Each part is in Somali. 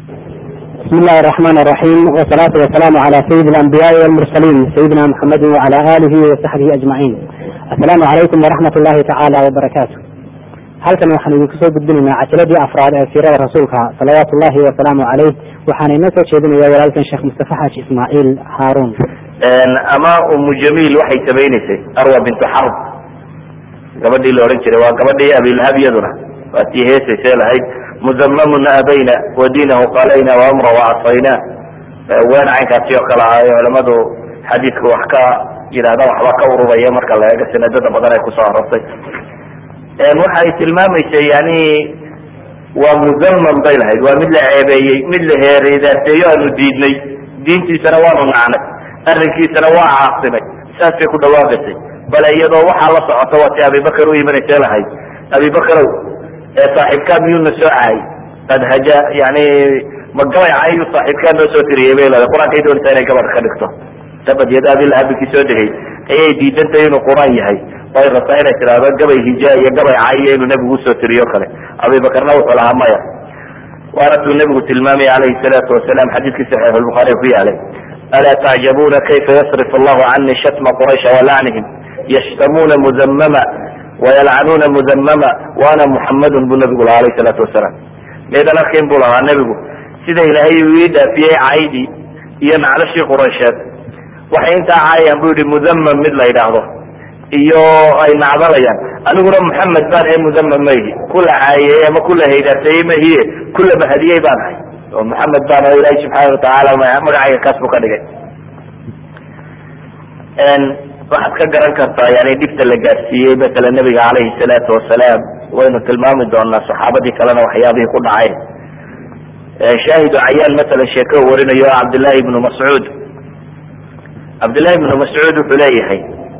بسم الله الرحمن الرحيم، والصلاة والسلام على سيد الأنبياء والمرسلين سيدنا محمد وعلى آله وصحبه أجمعين. السلام عليكم ورحمة الله تعالى وبركاته. halkan waxaan idinku soo gudbinaynaa cajaladii afraad ee siirada rasuulka salawaatu ullahi wasalaamu caleyh. waxaana inoo soo jeedinayaa walaalkan sheekh mustafa xaaji ismaaciil haaruun. ama umu jamiil waxay samaynaysay arwa bintu xarb, gabadhii la odhan jiray waa gabadhii abilahab, iyaduna waa tii heesaysee lahayd muzamamuna abayna wadiinahu qalayna waamra wacasayna. ween caynkaasi oo kale ahaayo culamadu xadiidka wax ka yidhahda waxba ka ururaya marka la eego sanadada badan ay kusoo arortay. waxay tilmaamaysay yani waa muzamam bay lahayd, waa mid la ceebeeyey, mid la heereydaaseeyo aanu diidnay, diintiisana waanu nacnay, arrinkiisana waa caasimay, saasay ku dhawaaqaysay. bale iyadoo waxaa la socota waa ti abibakar u imanaysa lahayd, abibakarow saaxiibkaa miyuuna soo cahay qad haja yani ma gabay cahayu saaxiibkaa noo soo tiriyay bay leedahay. qur-aankay doonaysaa inay gabadh ka dhigto, dabad yada abilahabikii soo degay ayay diidantahay inuu qur-aan yahay, way rabtaa inay tidhaahdo gabay hija iyo gabay caiyo inuu nebigu usoo tiriyo kale. abibakarna wuxuu lahaa maya, waana tuu nebigu tilmaamay calayhi salaatu wasalaam xadiidkii saxiix lbukhaari ku yaalay, alaa tacjabuna kayfa yasrif allahu cani shatma quraysha walacnihim yashtamuuna muzamama wayalcanuuna muzamama waana muxamadun buu nebigu lahaa alayhi salaatu wasalaam. meedan arkayn buu lahaa nebigu sida ilaahay uu ii dhaafiyey caydii iyo naclashii quraysheed, waxay intaa caayaan bu yihi muzamam mid la yidhaahdo iyo ay nacdalayaan, aniguna muxamed baan ahay muzamam mayhi, kula caayey ama kula haydaaseeyey mahiye kula mahadiyey baan ahay oo muxamed baan aho ilaahi subxaana watacaala magacayga kaas buu ka dhigay. waxaad ka garan kartaa yani dhibta la gaarsiiyey masala nabiga calayhi salaatu wasalaam. waynu tilmaami doonaa saxaabadii kalena waxyaabihii ku dhacay. shaahidu cayaan masalan sheeko warinayo cabdillahi ibnu mascuud. cabdillahi ibnu mascuud wuxuu leeyahay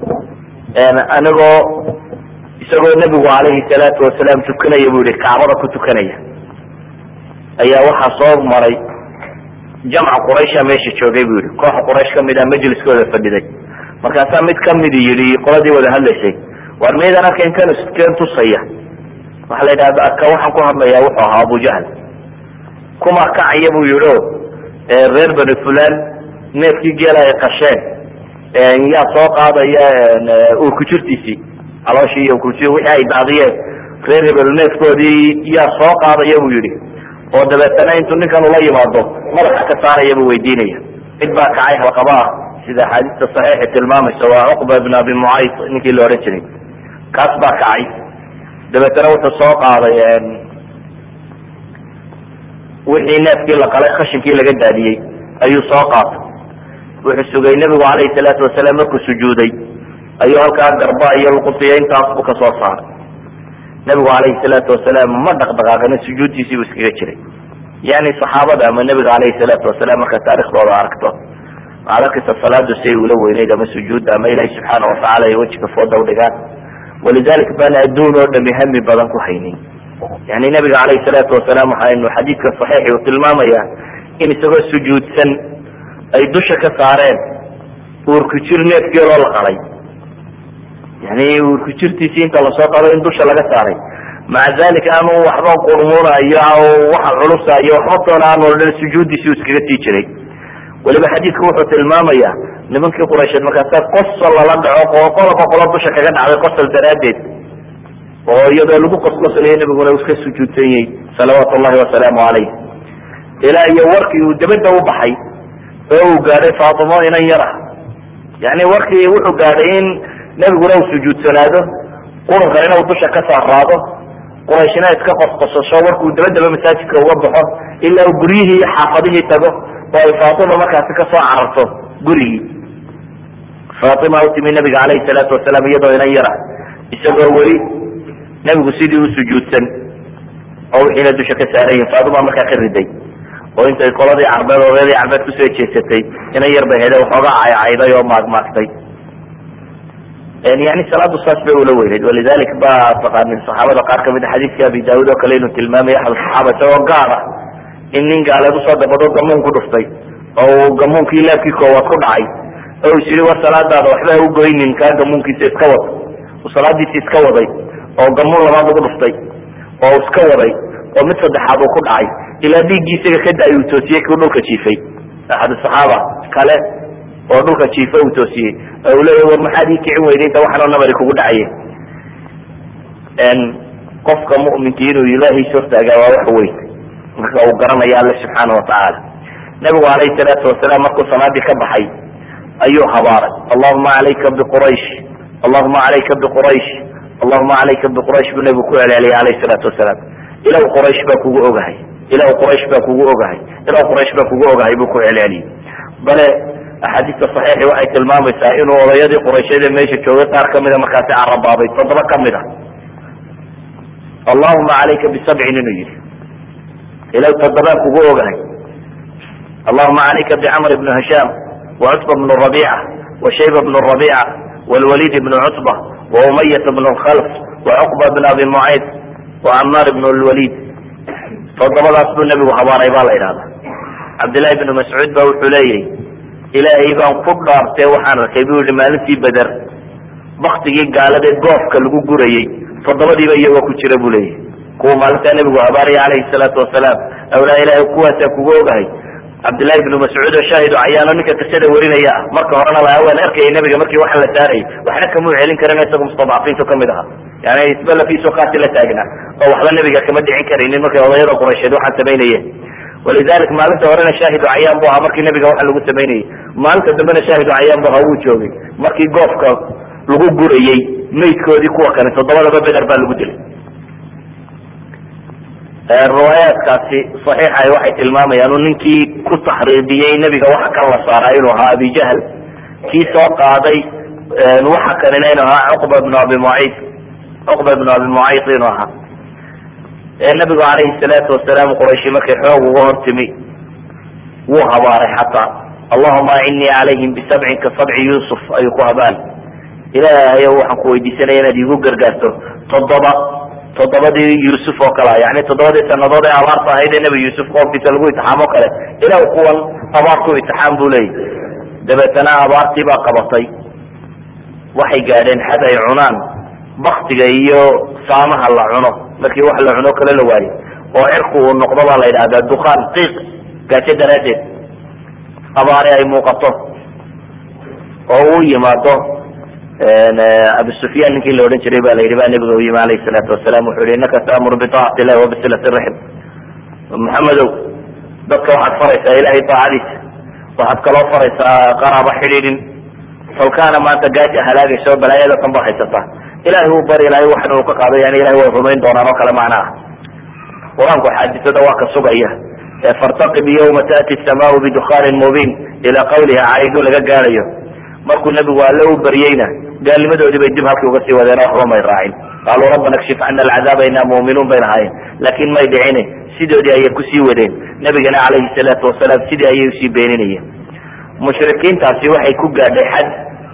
isagoo nebigu calayhi salaatu wasalaam tukanaya buu yihi kacbada ku tukanaya ayaa waxaa soo maray jamca quraysha meesha joogay buu yihi, koox quraysh kamid a majliskooda fadhiday. markaasaa mid kamidi yihi qoladii wada hadlaysay, war maydaan arkayn keen tusaya, waxaa la yidhahda ka waxaan ku hadlayaa wuxuu ahaa abujahl. kuma kacaya buu yihi o reer bani fulan neefkii geela ay qasheen yaa soo qaadaya urkujirtiisii calooshii iyo urkujir wixii ay daadiyeen reer hebel neefkoodii yaa soo qaadaya buu yihi, oo dabeetana intuu ninkan ula yimaado madaxa ka saaraya buu weydiinaya. mid baa kacay halqaba ah sida axaadiista saxiixi tilmaamaysa, waa cuqba ibn abi mucayd ninkii la odhan jiray. kaas baa kacay dabeetana wuxuu soo qaaday wixii neefkii la qalay khashinkii laga daadiyey ayuu soo qaatay. wuxuu sugay nebigu calayhi salaatu wasalaam markuu sujuuday ayuu halkaa garba iyo luquntiya intaas buu ka soo saaray. nebigu calayhi salaatu wasalaam ma dhaqdhaqaaqina, sujuudtiisii buu iskaga jiray. yani saxaabada ama nebiga calayhi salaatu wasalaam markaa taarikhdooda aragto waxaad arkaysa salaadu say ula weyneyd ama sujuudda ama ilaahi subxaana watacaala ay wejiga fooda udhigaan. walidalik baana adduun oo dhami hami badan ku haynin. yani nebiga calayhi salaatu wasalaam waxaynu xadiidka saxiixi uu tilmaamaya in isagoo sujuudsan ay dusha ka saareen uurkujir neefgeeloo la qalay, yani uurkujirtiisii inta lasoo qado in dusha laga saaray, maca dalika aanu waxba qurmuunayo waxa culusayo waxba toona aanu odhan, sujuuddiisii uu iskaga sii jiray. weliba xadiidku wuxuu tilmaamaya nimankii quraysheed markaasaa qosol lala dhaco qolaba qola dusha kaga dhacday qosol daraaddeed, oo iyadoo lagu qosqoslayo nebiguna uu iska sujuudsan yahay salawaatu llahi wasalaamu calayh. ilaa iyo warkii uu dabadda u baxay oo uu gaadhay faatimo inan yar ah, yani warkii wuxuu gaadhay in nebiguna uu sujuudsanaado, qurunkanina uu dusha ka saaraado, qurayshina iska qosqosasho, warkuu dabadaba masaajidka uga baxo ilaa uu guryihii iyo xaafadihii tago oo ay faatima markaasi kasoo cararto gurigii. faatima u timi nabiga calayhi salaatu wasalaam iyadoo inan yara, isagoo weli nebigu sidii u sujuudsan oo wixiina dusha ka saaran yihin. faatima markaa ka riday oo intay qoladii carbeed odeedii carbeed kusoo jeesatay inan yar bay hede waxooga caycayday oo maagmaagtay. yani salaadu saas bay ula weyneyd. walidalik ba taqaanin saxaabada qaar kamid a xadiidkii abi daawud oo kale inuu tilmaamay axad saxaaba isagoo gaar ah in nin gaaleed usoo dabado gamuun ku dhuftay oo gamuunkii laabkii koowaad ku dhacay oo is yidhi war salaadaada waxba ha ugoynin, kaa gamuunkiisa iska wad. uu salaadiisi iska waday oo gamuun labaad ugu dhuftay oo iska waday oo mid saddexaad uu ku dhacay ilaa dhiiggii isaga ka da-ay uu toosiyey kii dhulka jiifay axad saxaaba kale oo dhulka jiifa uu toosiyey oo uu leeyahy war maxaad ii kicin weyday inta waxanoo nabari kugu dhacaye qofka mu'minki inuu ilaahay hortaagaa waa wax weyn marka uu garanaya alle subxaana watacaala nabigu calayhi salaatu wasalaam markuu salaadii ka baxay ayuu habaaray allahuma calayka biquraysh allahuma calayka biquraysh allahuma calayka biquraysh buu nabigu ku celceliyay calayhi salaatu wasalaam ilaw quraysh baa kugu ogahay ilaw quraysh baa kugu ogahay ilaw quraysh baa kugu ogahay buu ku celceliyey bale axaadiista saxiixi waxay tilmaamaysaa inuu odayadii qurayshyada meesha joogay qaar kamida markaasi carabaabay 7 kamid a allahuma calayka bisabcin inuu yihi ilaw 7 kugu ogahay allahuma calayka bicamr bni hishaam وcutba bn rabica وshayba bn rabica wlwalid bn cutba وumayat bn khalf وcuqba bn abi mucayd وcamaar bn lwalid 7daas buu nabigu habaaray baa la idhahda cabdillahi bn mascuud ba wuxuu leeyahy ilaahay baan ku dhaartee waxaan arkay bu yihi maalintii beder baktigii gaaladee goofka lagu gurayey 7diiba iyagoo ku jira buu leeyahy kuwa maalintaa nabigu habaaraya calayhi salaatu wasalaam awlaa ilahay kuwaasaa kugu ogahay cabdillahi bnu mascuud oo shaahidu cayaano ninka qisada warinaya ah marka horena waan arkayay nabiga markii waxa la saarayay waxna kamuu celin karin isaga mustadcafiintu kamid ahaa yani isba lafiiso qaati la taagna oo waxba nabiga kama dhicin karaynin markay odayada quraysheed waxaan samaynayeen walidalik maalinta horena shaahidu cayaan bu ahaa markii nabiga waxa lagu samaynayay maalinta dambena shaahidu cayaan bu ahaa wuu joogay markii goofka lagu gurayey maydkoodii kuwa kale 7daba beder baa lagu dilay riwaayaadkaasi saxiixa waxay tilmaamayaan ninkii ku taxriidiyey nabiga waxa kan la saaraa inuu ahaa abi jahl kii soo qaaday waxa kanina inuu ahaa cuqba bn abi mucayd inuu ahaa nabigu calayhi salaatu wasalaam qurayshi markay xoog uga hortimi wuu habaaray xataa allahuma acinnii calayhim bisabcin ka sabci yusuf ayuu ku habaan ilaahay waxaan ku weydiisanaya inaad iigu gargaarto 7 yuusuf oo kale yani 7 sanadood ee abaarta ahayd ee nebi yuusuf qoomkiisa lagu itixaamo kale ilaa kuwan abaartu itixaam buu leeyahy dabeetana abaartii baa qabatay waxay gaadheen xad ay cunaan baktiga iyo saamaha la cuno markii wax la cuno kale la waayo oo cirku uu noqdo baa la yidhahdaa dukaan qiiq gaajo daraaddeed abaari ay muuqato oo uu yimaado abu sufyan ninkii la odhan jiray ba la yidhi ba nabiga u yimi alayhi salaatu wasalaam wuxuu yihi innaka taamuru bitaacati illahi wabisilati raxim maxamedow dadka waxaad faraysaa ilahay daacadiisa waxaad kaloo faraysaa qaraaba xidhiidhin falkaana maanta gaaja halaagaysa oo balaayada kan ba haysataa ilahay uu bari ilahay waxna uu ka qaado yani ilahay way rumayn doonaan oo kale macna ah qur-aanku xaadisada waa ka sugaya fartaqib yawma taati samaau bidukaanin mubiin ilaa qawliha caidu laga gaadhayo markuu nabigu alle u baryeyna gaalnimadoodii bay dib halkii uga sii wadeen waxba may raacin qaaluu rabbana kshif cana alcadaaba inaa mu'minuun bay lahaayeen laakin may dhicine sidoodii ayay kusii wadeen nabigana calayhi salaatu wasalaam sidii ayay usii beeninayeen mushrikiintaasi waxay ku gaadhay xad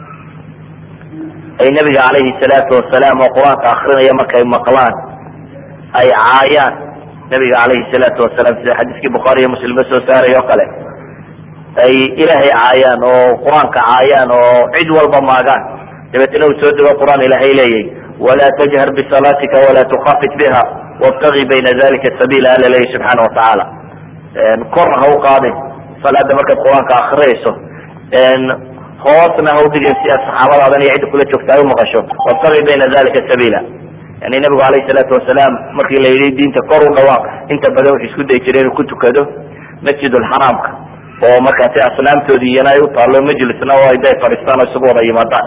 ay nabiga calayhi salaatu wasalaam oo qur-aanka akrinaya markay maqlaan ay caayaan nabiga calayhi salaatu wasalaam sida xadiiskii bukhaari iyo muslim soo saaray oo kale ay ilaahay caayaan oo qur-aanka caayaan oo cid walba maagaan dabeetna uu soo dego qur-aan ilaahay leeyahy walaa tajhar bisalaatika walaa tukhafit biha wabtagi bayna dalika sabiila alla leeyahy subxaana watacaala korna ha u qaadin salaada markaad qur-aanka akriyayso hoosna ha udhigin si aad saxaabadaadan iyo cidda kula joogta ay umaqasho wabtagi bayna dalika sabiila yani nabigu calayhi salaatu wasalaam markii la yidhi diinta kor u dhawaaq inta badan wuxuu isku dayi jiray inuu ku tukado masjid alxaraamka oo markaasi asnaamtoodii iyana ay u taalo majlisna oo ay day fadhiistaan oo isugu wada yimaadaan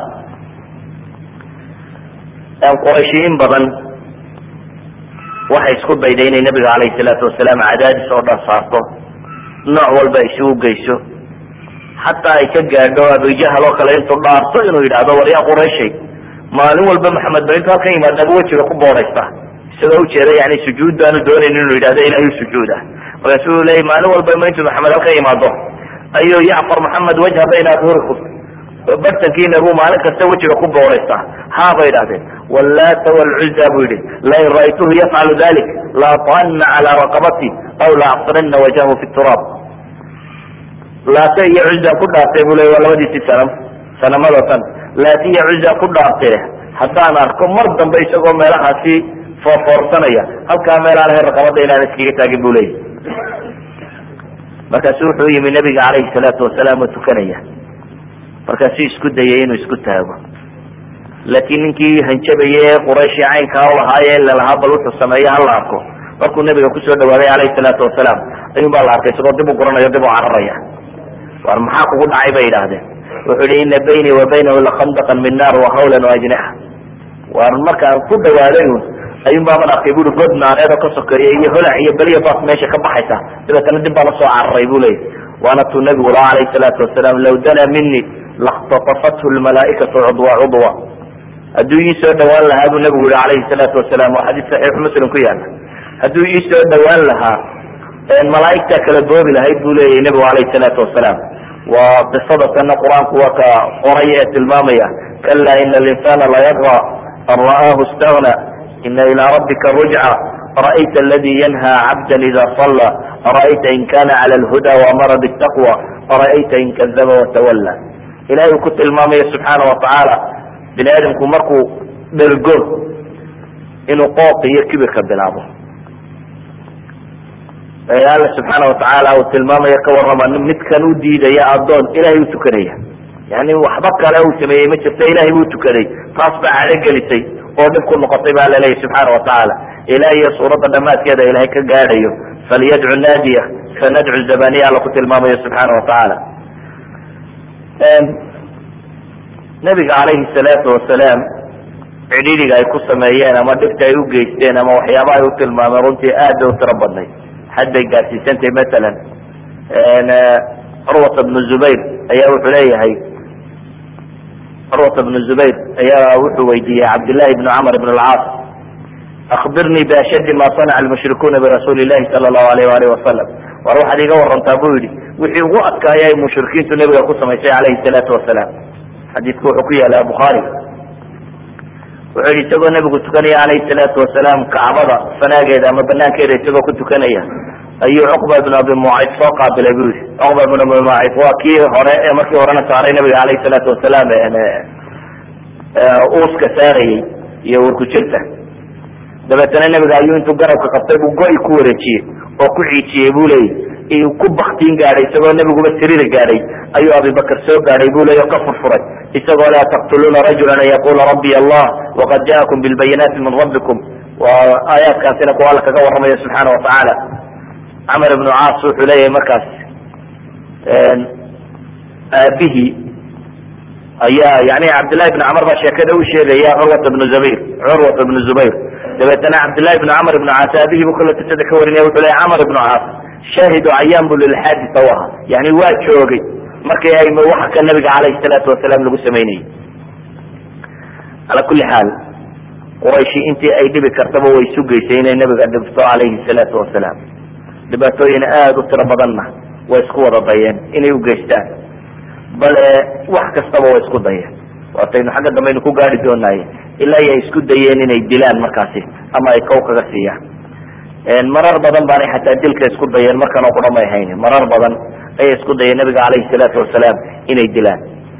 qurayshi in badan waxay isku dayday inay nabiga calayhi salaatu wasalaam cadaadis oo dhan saarto nooc walba isugu geyso xataa ay ka gaadho abujahal oo kale intuu dhaarto inuu yidhaahdo war yaa qurayshay maalin walba maxamed ba intu halkan yimaadaba wejiga ku boodhaysta isagoo ujeeda yani sujuud baanu doonayn inuu yidhahdo ilahay sujuuda markaasuu leeyay maalin walba ma intuu maxamed halkan yimaado ayuu yacfar maxamed wajha bayna adhurikum bartankiina buu maalin kasta wejiga ku booraysta ha bay idhahdeen wallata wlcuzza buu yihi lain ra'aytuhu yafcalu dalik laatana cala raqabati aw laacsiranna wajhahu fi turaab laata iyo cuzza ku dhaartay buu ley waa labadiisii sanamada tan laata iyo cuzza ku dhaartay haddaan arko mar dambe isagoo meelahaasi foorfoorsanaya halkaa meel aan ahayn raqabada inaan iskaga taagin bu leeyahy. markaasu wuxuu yimi nabiga calayhi salaatu wasalaam oo tukanaya, markaasuu isku dayay inuu isku taago, laakiin ninkii hanjabaye ee qurayshi caynkaa ulahaaye lalahaa bal wuxuu sameeye hala arko, markuu nabiga kusoo dhawaaday calayhi salaatu wasalaam ayuun baa la arkay isagoo dib u guranayo dib u cararaya. war maxaa kugu dhacay bay yidhaahdeen. wuxuu yihi ina baynii wa baynahu lakhandaqan min naar wahawlan waajnixa. war markaan ku dhawaaday ayuun baa man arkay bui god naareed oo ka sokeeya iyo holac iyo beliya baas meesha ka baxaysa, dabeetana dib baa lasoo cararay bu leeyay. waana tuu nabigu laha calayhi salaatu wasalaam law dana mini lakhtatafathu lmalaaikatu cudwa cudwa. hadduu ii soo dhawaan lahaa buu nabigu yihi calayhi salaatu wasalaam, waa xadiis saxiix muslim ku yaala, hadduu ii soo dhawaan lahaa malaaigtaa kala boobi lahayd buu leeyahy nabigu calayhi salaatu wasalaam. waa qisada kana qur-aanku waa ka qoray ee tilmaamaya kala ina alinsana layadqa an ra'aahu istagna ina ilaa rabbika rujca ara'ayta aladi yanha cabda ida salla ara'ayta in kana cala alhuda waamara bitaqwa ara'ayta in kadaba watawalla. ilahay uu ku tilmaamaya subxaana watacaala bini aadamku markuu dhergo inuu qooq iyo kibirka bilaabo. alla subxaana watacaala uu tilmaamaya ka warrama midkan u diidaya adoon ilahay u tukanaya, yani waxba kale uu sameeyey ma jirta, ilahay buu tukaday, taas baa cadho gelisay oo dhib ku noqotay baa laleeyahy subxaana watacaala. ilaah iyo suuradda dhamaadkeeda ilahay ka gaadhayo falyadcu naadiya sanadcu zabaniya alla ku tilmaamayo subxaana watacaala. nabiga calayhi salaatu wasalaam cidhiidhiga ay ku sameeyeen ama dhibta ay u geysteen ama waxyaaba ay u tilmaameen runtii aad bay u tiro badnay, xad bay gaarsiisantay. masalan curwata bnu zubayr ayaa wuxuu leeyahay, curwata bnu zubayr ayaa wuxuu weydiiyey cabdillahi bni camr bn alcaas, akbirnii biashaddi ma sanaca almushrikuuna birasuuli llahi sala allahu alayh waalih wasalam. war waxaad iga warantaa buu yihi wixii ugu adkaaya ay mushrikiintu nabiga ku samaysay calayhi salaatu wasalaam. xadiidku wuxuu ku yaala bukhaari. wuxuu yihi isagoo nabigu tukanaya calayhi salaatu wasalaam kacbada fanaageeda ama banaankeeda isagoo ku tukanaya ayuu cuqba ibn abi mucayt soo qaabilay bu yihi. cuqba ibn abi mucayt waa kii hore ee markii horena saaray nabiga calayhi salaatu wasalaam uuska saarayey iyo warku jirta. dabeetana nabiga ayuu intuu garabka qabtay buu go-i ku wareejiyey oo ku ciijiyey bu leeyay, ku baktiin gaadhay isagoo nabiguba sirida gaadhay ayuu abibakr soo gaadhay bu leey o ka furfuray isagoo laa taqtuluuna rajula an yaqula rabbiy allah waqad jaakum bilbayinaati min rabbikum. waa aayaadkaasina kuwa alla kaga warramaya subxaana watacaala. camar ibnu caas wuxuu leeyahay markaas aabihii ayaa yani cabdillahi bni camar baa sheekada u sheegaya curwata bnu zubayr. dabeetana cabdillahi bni camr ibnu caas aabihii bu kala qisada ka warinaya wuxuu leeyahy camar ibnu caas shaahidu cayaan bu lilxaadisa u ahaa, yani waa joogay markii ay waxa ka nabiga calayhi salaatu wasalaam lagu samaynayey. ala kuli xaal qurayshi intii ay dhibi kartaba way sugaysay inay nabiga dhibto calayhi salaatu wasalaam. dhibaatooyin aada u tiro badanna way isku wada dayeen inay ugeystaan, bale wax kastaba way isku dayeen. waataynu xagga dambaynu ku gaari doonaaye ilaa ay isku dayeen inay dilaan markaasi ama ay kow kaga siiyaan. marar badan baanay xataa dilka isku dayeen, markan oo kudhamay haynin marar badan ayay isku dayeen nabiga calayhi salaatu wasalaam inay dilaan.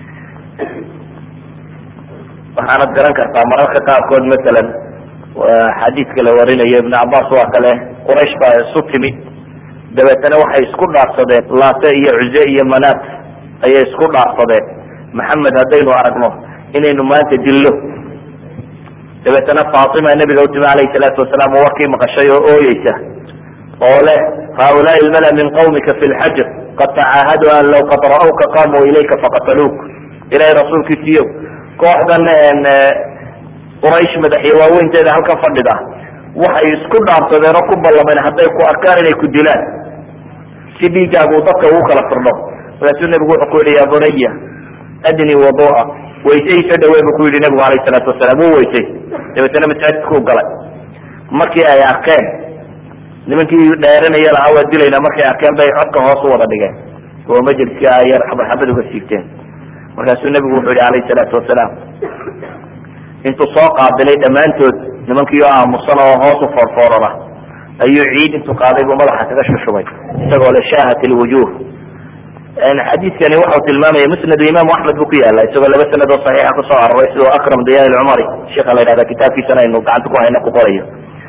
waxaanad garan kartaa mararka qaarkood masalan xadiidka la warinayo ibn cabas waa kale quraysh baa isu timi, dabeetana waxay isku dhaafsadeen laate iyo cuze iyo manaat ayay isku dhaafsadeen maxamed haddaynu aragno inaynu maanta dillo. dabeetana faatima nabiga utimi calayhi salaatu wasalaam oo warkii maqashay oo ooyeysa oo leh haulaai ilmala min qawmika fi lxajr qad tacaahadu an law qad ra'awka qaamuu ilayka faqataluuk. ilahay rasuulkiisiiyo kooxdan quraysh madaxyo waaweynteeda halkan fadhida waxay isku dhaafsadeen oo ku ballameen hadday ku arkaan inay ku dilaan si dhiigaagu dadka ugu kala firdho. markaasuu nabigu wuxuu ku yihi ya bunaya adni wadua, weysaysa dhawey bu ku yihi nabigu alayhi salaatu wasalaam. wuu weysay, dabeetana masaajidkuu galay. markii ay arkeen nimankii dheeranaya lahaa waa dilaynaa, markay arkeen bay codka hoos u wada dhigeen oo majliska ayar xabad uga siigteen. markaasuu nabigu wuxuu yihi alayhi salaatu wasalaam intuu soo qaabilay dhammaantood nimankii oo aamusan oo hoos u foorfoorada ayuu ciid intuu qaaday buu madaxa kaga shushubay isagoo le shaahat lwujuh. xadiidkani waxau tilmaamaya musnad imam axmed buu ku yaala isagoo laba sanad oo saxiixa kusoo aroray sidoo akram diya alcumari sheekha la yihahda kitaabkiisana aynu gacanta ku hayna ku qorayo.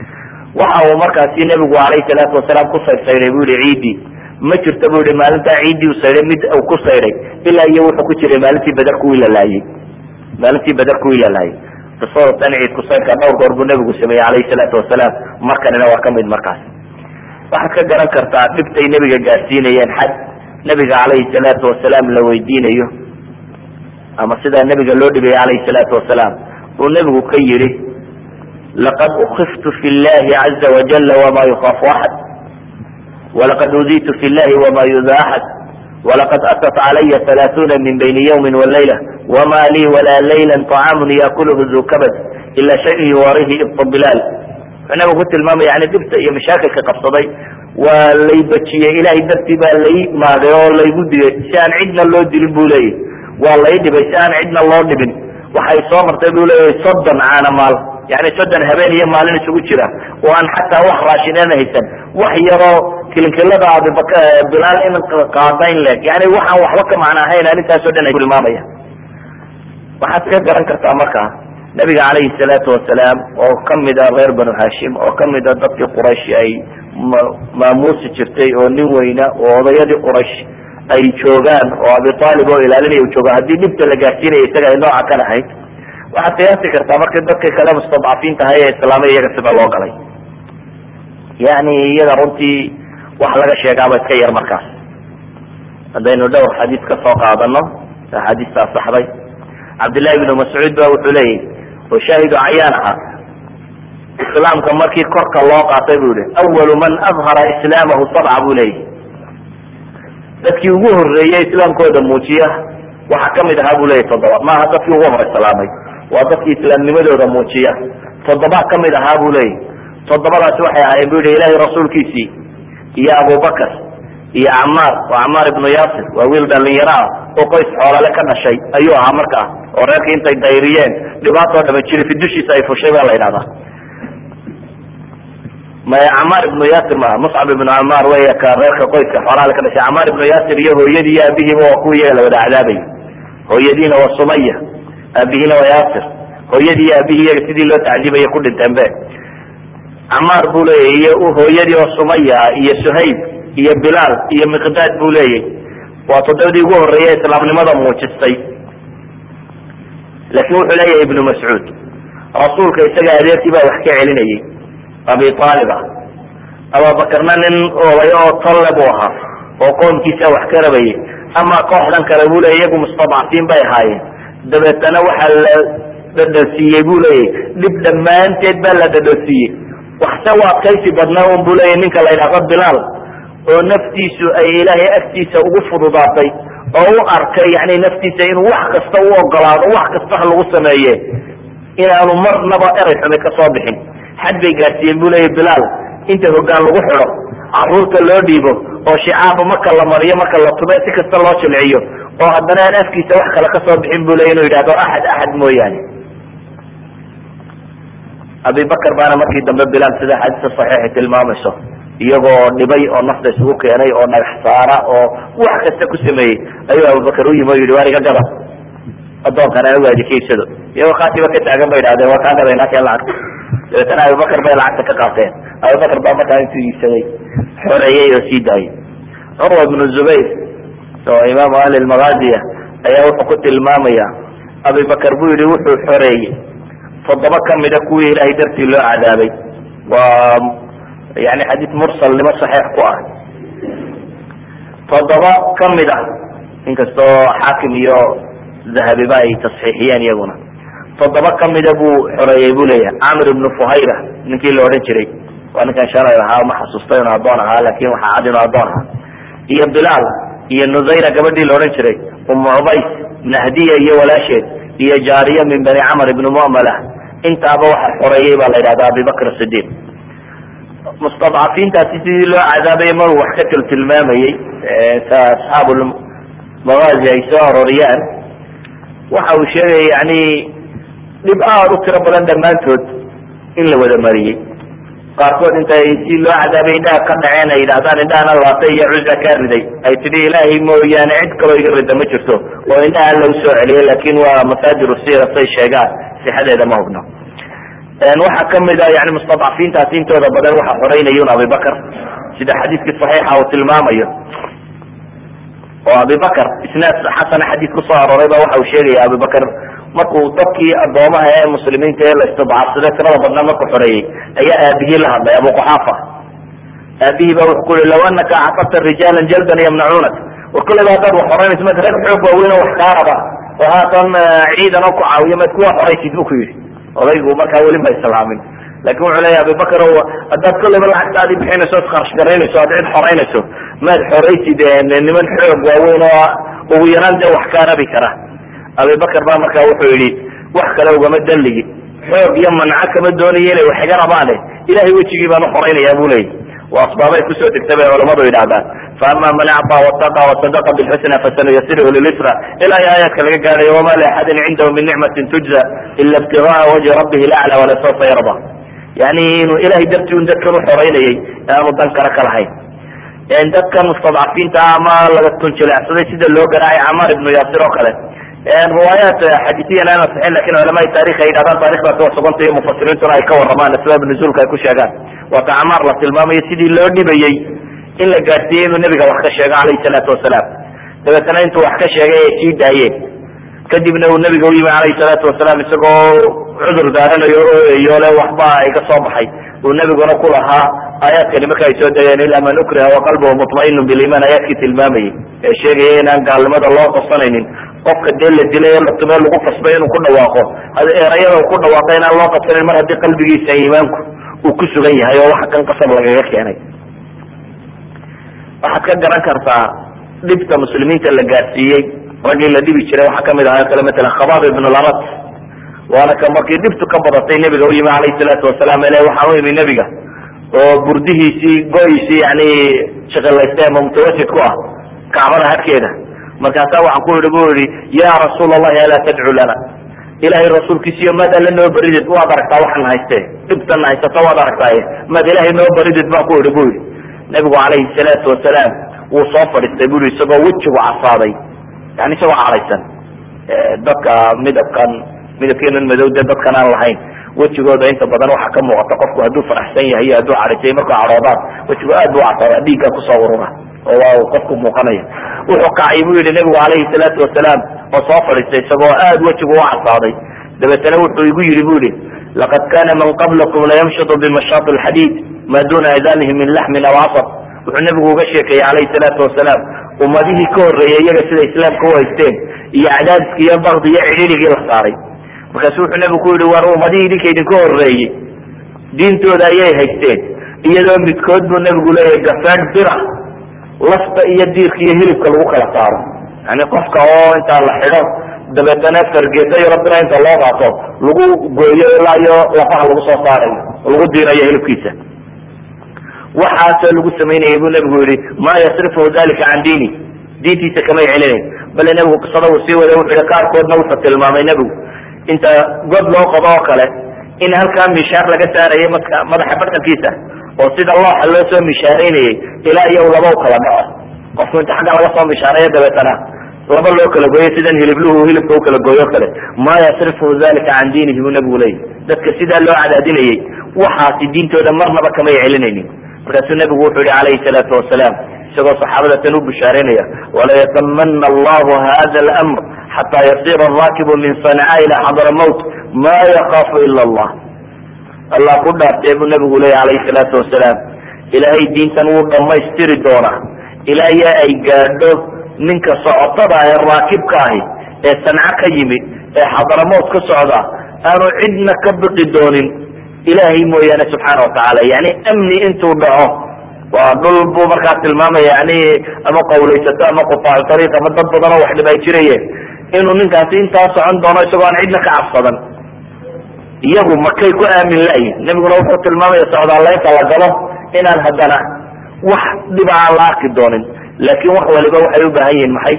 waxa uu markaasi nabigu alayhi salaatu wasalaam ku sayray buu yihi ciidii ma jirta buu yihi maalintaa ciidii u sayray mid uu ku sayray ilaa iyo wuxuu ku jiray maalintii badar kuwii la laayay qisada ciid ku sayrka dhowr goor buu nabigu sameeyey alayhi salaatu wasalaam markanina waa kamid markaas waxaad ka garan kartaa dhibtay nabiga gaarsiinayeen xad nabiga alayhi salaatu wasalaam la weydiinayo ama sidaa nabiga loo dhibay alayhi salaatu wasalaam uu nabigu ka yidhi laqad ukiftu fi llahi caza wajala wama yukaafu axad walaqad udiitu fi llahi wama yudaa axad walaqad atat calaya halaaثuuna min bayni ywmi walayla wama lii walaa layla طacaamun yaakuluhu du kabad ila shayin yuwarihi ibta bilaal wuxuu nabigu ku tilmaamaya yani dhibta iyo mashaakilka qabsaday waa lay bajiyey ilahay dartii baa lay maagay oo laygu digay si aan cidna loo dilin bu leeyahy waa lay dhibay si aan cidna loo dhibin waxay soo martay bu leeyahay 30 caana maal yani 30 habeen iyo maalin isugu jira oo aan xataa wax raashinaan haysan wax yaroo kilinkilada bilaal in qaadayn leeg yani waxaan waxba ka macnaahayn arrintaasoo dhan ay tilmaamaya waxaad ka garan kartaa markaa nabiga calayhi salaatu wasalaam oo kamida reer banu hashim oo kamida dadkii quraysh ay maamuusi jirtay oo nin weyna oo odayadii quraysh ay joogaan oo abi aalib oo ilaalinaya jooga haddii dhibta la gaarsiinaya isaga ay nooca ka lahayd waxaad qiyaasi kartaa markii dadkii kale mustadcafiinta ahay ee islaamay iyaga sida loo galay yani iyaga runtii wax laga sheegaaba iska yar markaas haddaynu dhowr xadiis ka soo qaadano axaadiistaa saxday cabdillahi ibnu mascuud ba wuxuu leeyahy oo shaahidu cayaan aha islaamka markii korka loo qaatay bu yihi awalu man adhara islaamahu sabca bu leeyahy dadkii ugu horeeyey islaamkooda muujiya waxaa kamid ahaa bu leeyahy 7 maaha dadkii ugu hor islaamay waa dadkii islaamnimadooda muujiya 7 kamid ahaa bu leeyahy 7daasi waxay ahaayeen bu yihi ilahay rasuulkiisii iyo abubakr iyo camaar oo camaar ibnu yaasir waa wiil dhalinyaro ah oo qoys xoolale ka dhashay ayuu ahaa markaa oo reerkii intay dayriyeen dhibaatoo dhama jirifi dushiisa ay fushay baa la yidhahdaa maya camaar ibnu yaasir maaha muscab ibnu camaar wey ka reerka qoyska xoolale ka dhashay camaar ibnu yaasir iyo hooyadii iyo aabihiiba waa kuwa iyaga la wada cadaabay hooyadiina waa sumaya aabihiina waa yaasir hooyadii iyo aabihii iyaga sidii loo tacdiibaya ku dhinteen be camaar buu leeyahy iyo hooyadii oo sumaya iyo suhayb iyo bilaal iyo miqdaad buu leeyahy waa 7dii ugu horeeyay islaamnimada muujistay laakiin wuxuu leeyahay ibnu mascuud rasuulka isaga adeerkii baa wax ka celinayay abi aaliba abubakarna nin odayo oo tolle buu ahaa oo qoomkiisa wax ka rabayay ama kooxdan kale buu leeyahy iyagu mustadcafiin bay ahaayeen dabeetana waxaa la dhadhansiiyey buu leeyahy dhib dhammaanteed baa la dhadhansiiyey waxse u adkaysi badnaa un buu leeyahy ninka la yidhaahdo bilaal oo naftiisu ay ilaahay agtiisa ugu fududaatay oo u arkay yani naftiisa inuu wax kasta u ogolaado wax kasta ha lagu sameeye inaanu marnaba erey xume ka soo bixin xad bay gaarsiiyeen buu leeyahy bilaal inta hoggaan lagu xido caruurta loo dhiibo oo shicaaba marka la mariyo marka la tume si kasta loo jilciyo oo haddana aan afkiisa wax kale kasoo bixin buu leeyahy inuu yidhahdo axad mooyaane abibakr baana markii dambe bilaal sida xadiisa saxiixi tilmaamayso iyagoo dhibay oo nafta isugu keenay oo dhagax saara oo wax kasta ku sameeyey ayuu abubakar u yimi o yihi waar iga gada adoonkan anigu adikeysado iyagoo khaatiba ka taagan bay idhahdeen waa kaa gadayna keen lacagta dabeetana abubakar bay lacagta ka qaateen abubakar baa markaa intuu iibsaday xoreeyey oo sii daayay curwa ibnu zubayr oo imaamu ahli lmagaaziya ayaa wuxuu ku tilmaamaya abubakar buu yihi wuxuu xoreeyey 7 kamida kuwii ilaahay dartii loo cadaabay waa yani xadiis mursalnimo saxiix ku ah 7 kamid ah inkastoo xaakim iyo dahabiba ay tasxiixiyeen iyaguna 7 kamida buu xoreeyey buu leeyahay camir ibnu fuhayra ninkii la odhan jiray waa ninkan shalay ahaa ma xasuustay inuu addoon ahaa laakin waxaa cad inuu addoon ahaa iyo bilaal iyo nusayra gabadhii la odhan jiray umu cubays nahdiya iyo walaasheed iyo jaariya min bani camr ibni mu'mala intaaba waxa xoreeyey baa la yidhahda abibakr sidiq mustadcafiintaasi sidii loo cadaabay maruu wax ka tilmaamayey asxaabu magaazi ay soo arooriyaan waxa uu sheegaya yani dhib aad u tiro badan dhammaantood in la wada mariyey qaarkood intay si loo cadaabay indhaha ka dhaceen ay yidhahdaan indhahana laatay iyo cuza kaa riday ay tidhi ilaahay mooyaane cid kaloo iga rida ma jirto oo indhaha lagu soo celiyay laakin waa masaajiru sira say sheegaan sixadeeda ma hubno waxaa kamid a yani mustadcafiintaasi intooda badan waxa xoreynayun abibakr sida xadiidkii saxiixa uu tilmaamayo oo abibakr isnaad xasana xadiid kusoo arooray ba waxa uu sheegaya abibakr markuu dadkii adoomaha ee muslimiinta ee la istidcaafsaday tirada badnaa markuu xoreeyey ayaa aabihii la hadlay abu quxaafa aabihii ba wuxuu ku yii law anaka actabta rijaala jaldan yamnacuunak war kulleyba haddaad wax xoreynayso mad reer xoog waaweyn oo wax kaaraba oo haatan ciidan oo ku caawiyo maad kuwa xoraysid bu ku yihi odaygu markaa weli ma islaamin lakin wuxuu leeya abibakr haddaad kolleyba lacagtaadii bixinayso od kharash garaynayso ad cid xoreynayso maad xoraysid niman xoog waaweyn oo ugu yaraan dee wax kaarabi kara abibakr ba markaa wuxuu yihi wax kale ugama danligi xoog iyo manco kama doonayo inay wax iga rabaane ilahay wejigii baan uxoreynaya bu leeyi waa asbaabay kusoo degta bay culamadu yidhahdaan faama man acطa wataqa wasadaqa bilxusna fasanuyasiruhu lilisra ilaa iyo aayaadka laga gaadhayo wama liaxadin cindahu min nicmatin tujza ila ibtigaa wajhi rabbihi lacla walasawfa yarda yani inuu ilahay dartii un dadkan uxoreynayay aanu dan kale ka lahayn dadkan mustadcafiinta ama laga tunjilecsaday sida loo garaacay camar ibnu yasir oo kale riwaayaat xadiiyan aan asixin lakin culamaai taarikh ay yidhahdaan taarikhdaasi waa suganta iyo mufasiriintuna ay ka waramaan asbaab nuzuulka ay ku sheegaan waata camaar la tilmaamayo sidii loo dhibayey in la gaadsiiyey inuu nabiga wax ka sheego calayhi salaatu wasalaam dabeetana intuu wax ka sheegay ay sii daayeen kadibna uu nabiga u yimi calayhi salaatu wasalaam isagoo cudur daaranayo ooeyo le waxba iga soo baxay uu nabiguna ku lahaa aayaadkani marka ay soo degeen ilaa man ukriha waqalbuhu mutmainun biliimaan aayaadkii tilmaamayay ee sheegaya inaan gaalnimada loo qabsanaynin qofka dee la dilay oo latumee lagu fasbay inuu ku dhawaaqo erayada uu ku dhawaaqo inaan loo qabsanin mar haddii qalbigiisa iimaanku uu ku sugan yahay oo waxa kan qasab lagaga keenay waxaad ka garan kartaa dhibta muslimiinta la gaadsiiyey raggii la dhibi jiray waxaa kamid ahaa kale matalan khabaab ibn larat waana ka markii dhibtu ka badatay nebiga u yimi calayhi salaatu wasalaam ele waxaa u yimi nebiga oo burdihiisii go-iisii yani shaqalaystay ama mutawasid ku ah kacbada harkeeda markaasaa waxaan ku yihi bu yihi ya rasuul allahi alaa tadcu lana ilahay rasuulkiisiyo maad alla noo baridid waad aragtaa waxaan hayste dhibtana haysato waad aragtaaye maad ilahay noo baridid baan ku yihi bu yihi nabigu calayhi salaatu wasalaam wuu soo fadhiistay bu yihi isagoo wejigu casaaday yani isagoo cadaysan dadka midabkeenan madow de dadkan aan lahayn wejigooda inta badan waxaa ka muuqata qofku hadduu faraxsan yahay iyo hadduu cadhaysay markuu cadhoodaan wejigu aad bu casaada dhiigga kusoo urura oo waa qofku muuqanaya wuxuu kacay bu yihi nabigu calayhi salaatu wasalaam oo soo fadhiistay isagoo aad wejigu u casaaday dabeetana wuxuu igu yihi bu yihi laqad kana man qablakum layamshudu bimashaat alxadiid ma duna idanihim min laxmin aw casab wuxuu nabigu uga sheekeeyey calayhi salaatu wasalaam ummadihii ka horreeyay iyaga sida islaamka u haysteen iyo cadaadiski iyo bakdi iyo cidhirigii la saaray markaasu wuxuu nabigu ku yihi war ummadihii idinka idinka horreeyey diintooda ayay haysteen iyadoo midkood buu nabigu leeyahay gafaadh bira lafta iyo diirka iyo hilibka lagu kala saaro yani qofka oo intaa la xidho dabeetana fargeeto iyo rabina inta loo qaato lagu gooyo ilaa iyo lafaha lagu soo saarayo lagu diirayo hilibkiisa waxaasoo lagu samaynayay buu nabigu yihi ma yasrifuhu dalika can diini diintiisa kamay celinayn bale nabigu qisada uu sii wada wuxuu yihi qaarkoodna wuxuu tilmaamay nabigu inta god loo qodo oo kale in halkaa mishaar laga saarayay madaxa bartankiisa oo sida looxa loo soo mishaaraynayay ilaa iyo laba u kala dhaco qofku inta xagga laga soo mishaareeyo dabeetana laba loo kala gooyo sidan hilibluhu hilibka u kala gooyo kale ma yasrifuhu dalika can diinihi buu nabigu leeyahy dadka sidaa loo cadaadinayay waxaasi diintooda marnaba kamay celinaynin markaasuu nabigu wuxuu yihi calayhi salaatu wasalaam isagoo saxaabada tan u bishaaraynaya walayatamana allahu hada almr xataa yasira araakibu min sanca ila xadra mawt ma yakaafu ila allah allah ku dhaartee buu nabigu leeya calayhi salaatu wasalaam ilaahay diintan wuu dhamaystiri doonaa ilaa iyo ay gaadho ninka socotada ee raakibka ahi ee sanca ka yimid ee xadramowt ka socda aanu cidna ka biqi doonin ilahay mooyaane subxaana watacaala yani amni intuu dhaco waa dhul buu markaa tilmaamaya yani ama qawlaysato ama qutaacu tariiq ama dad badan oo wax dhib ay jirayeen inuu ninkaasi intaa socon doono isagoo aan cidna ka cabsadan iyagu makay ku aamin laayihin nabiguna wuxuu tilmaamaya socdaalaynta la galo inaan haddana wax dhiba aan la arki doonin laakin wax waliba waxay ubaahan yihiin maxay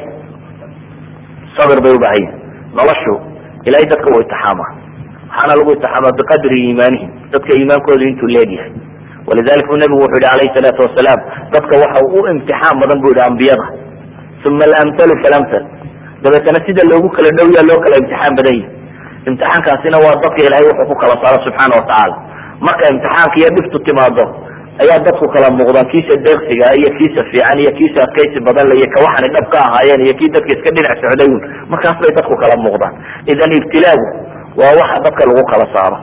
sabir bay ubaahan yihin noloshu ilahay dadka u itixaama waxaana lagu itixaama biqadri iimaanihim dadka iimaankoodu intuu leegyahay walidalik bu nabigu wuxuu yihi alayhi salaatu wasalaam dadka waxa u imtixaan badan bu yihi ambiyada uma alamhalu falamhal dabeetana sida loogu kala dhowya loo kala imtixaan badan yahi imtixaankaasina waa dadka ilahay wuxuu ku kala saaro subxaana watacaala. marka imtixaanka iyo dhibtu timaado ayaa dadku kala muuqdaan, kiisa deeqsiga iyo kiisa fiican iyo kiisa adkaysi badan le iyo ka waxaanay dhab ka ahaayeen iyo kii dadka iska dhinac socday un, markaas bay dadku kala muuqdaan. idan ibtilaagu waa waxa dadka lagu kala saaro.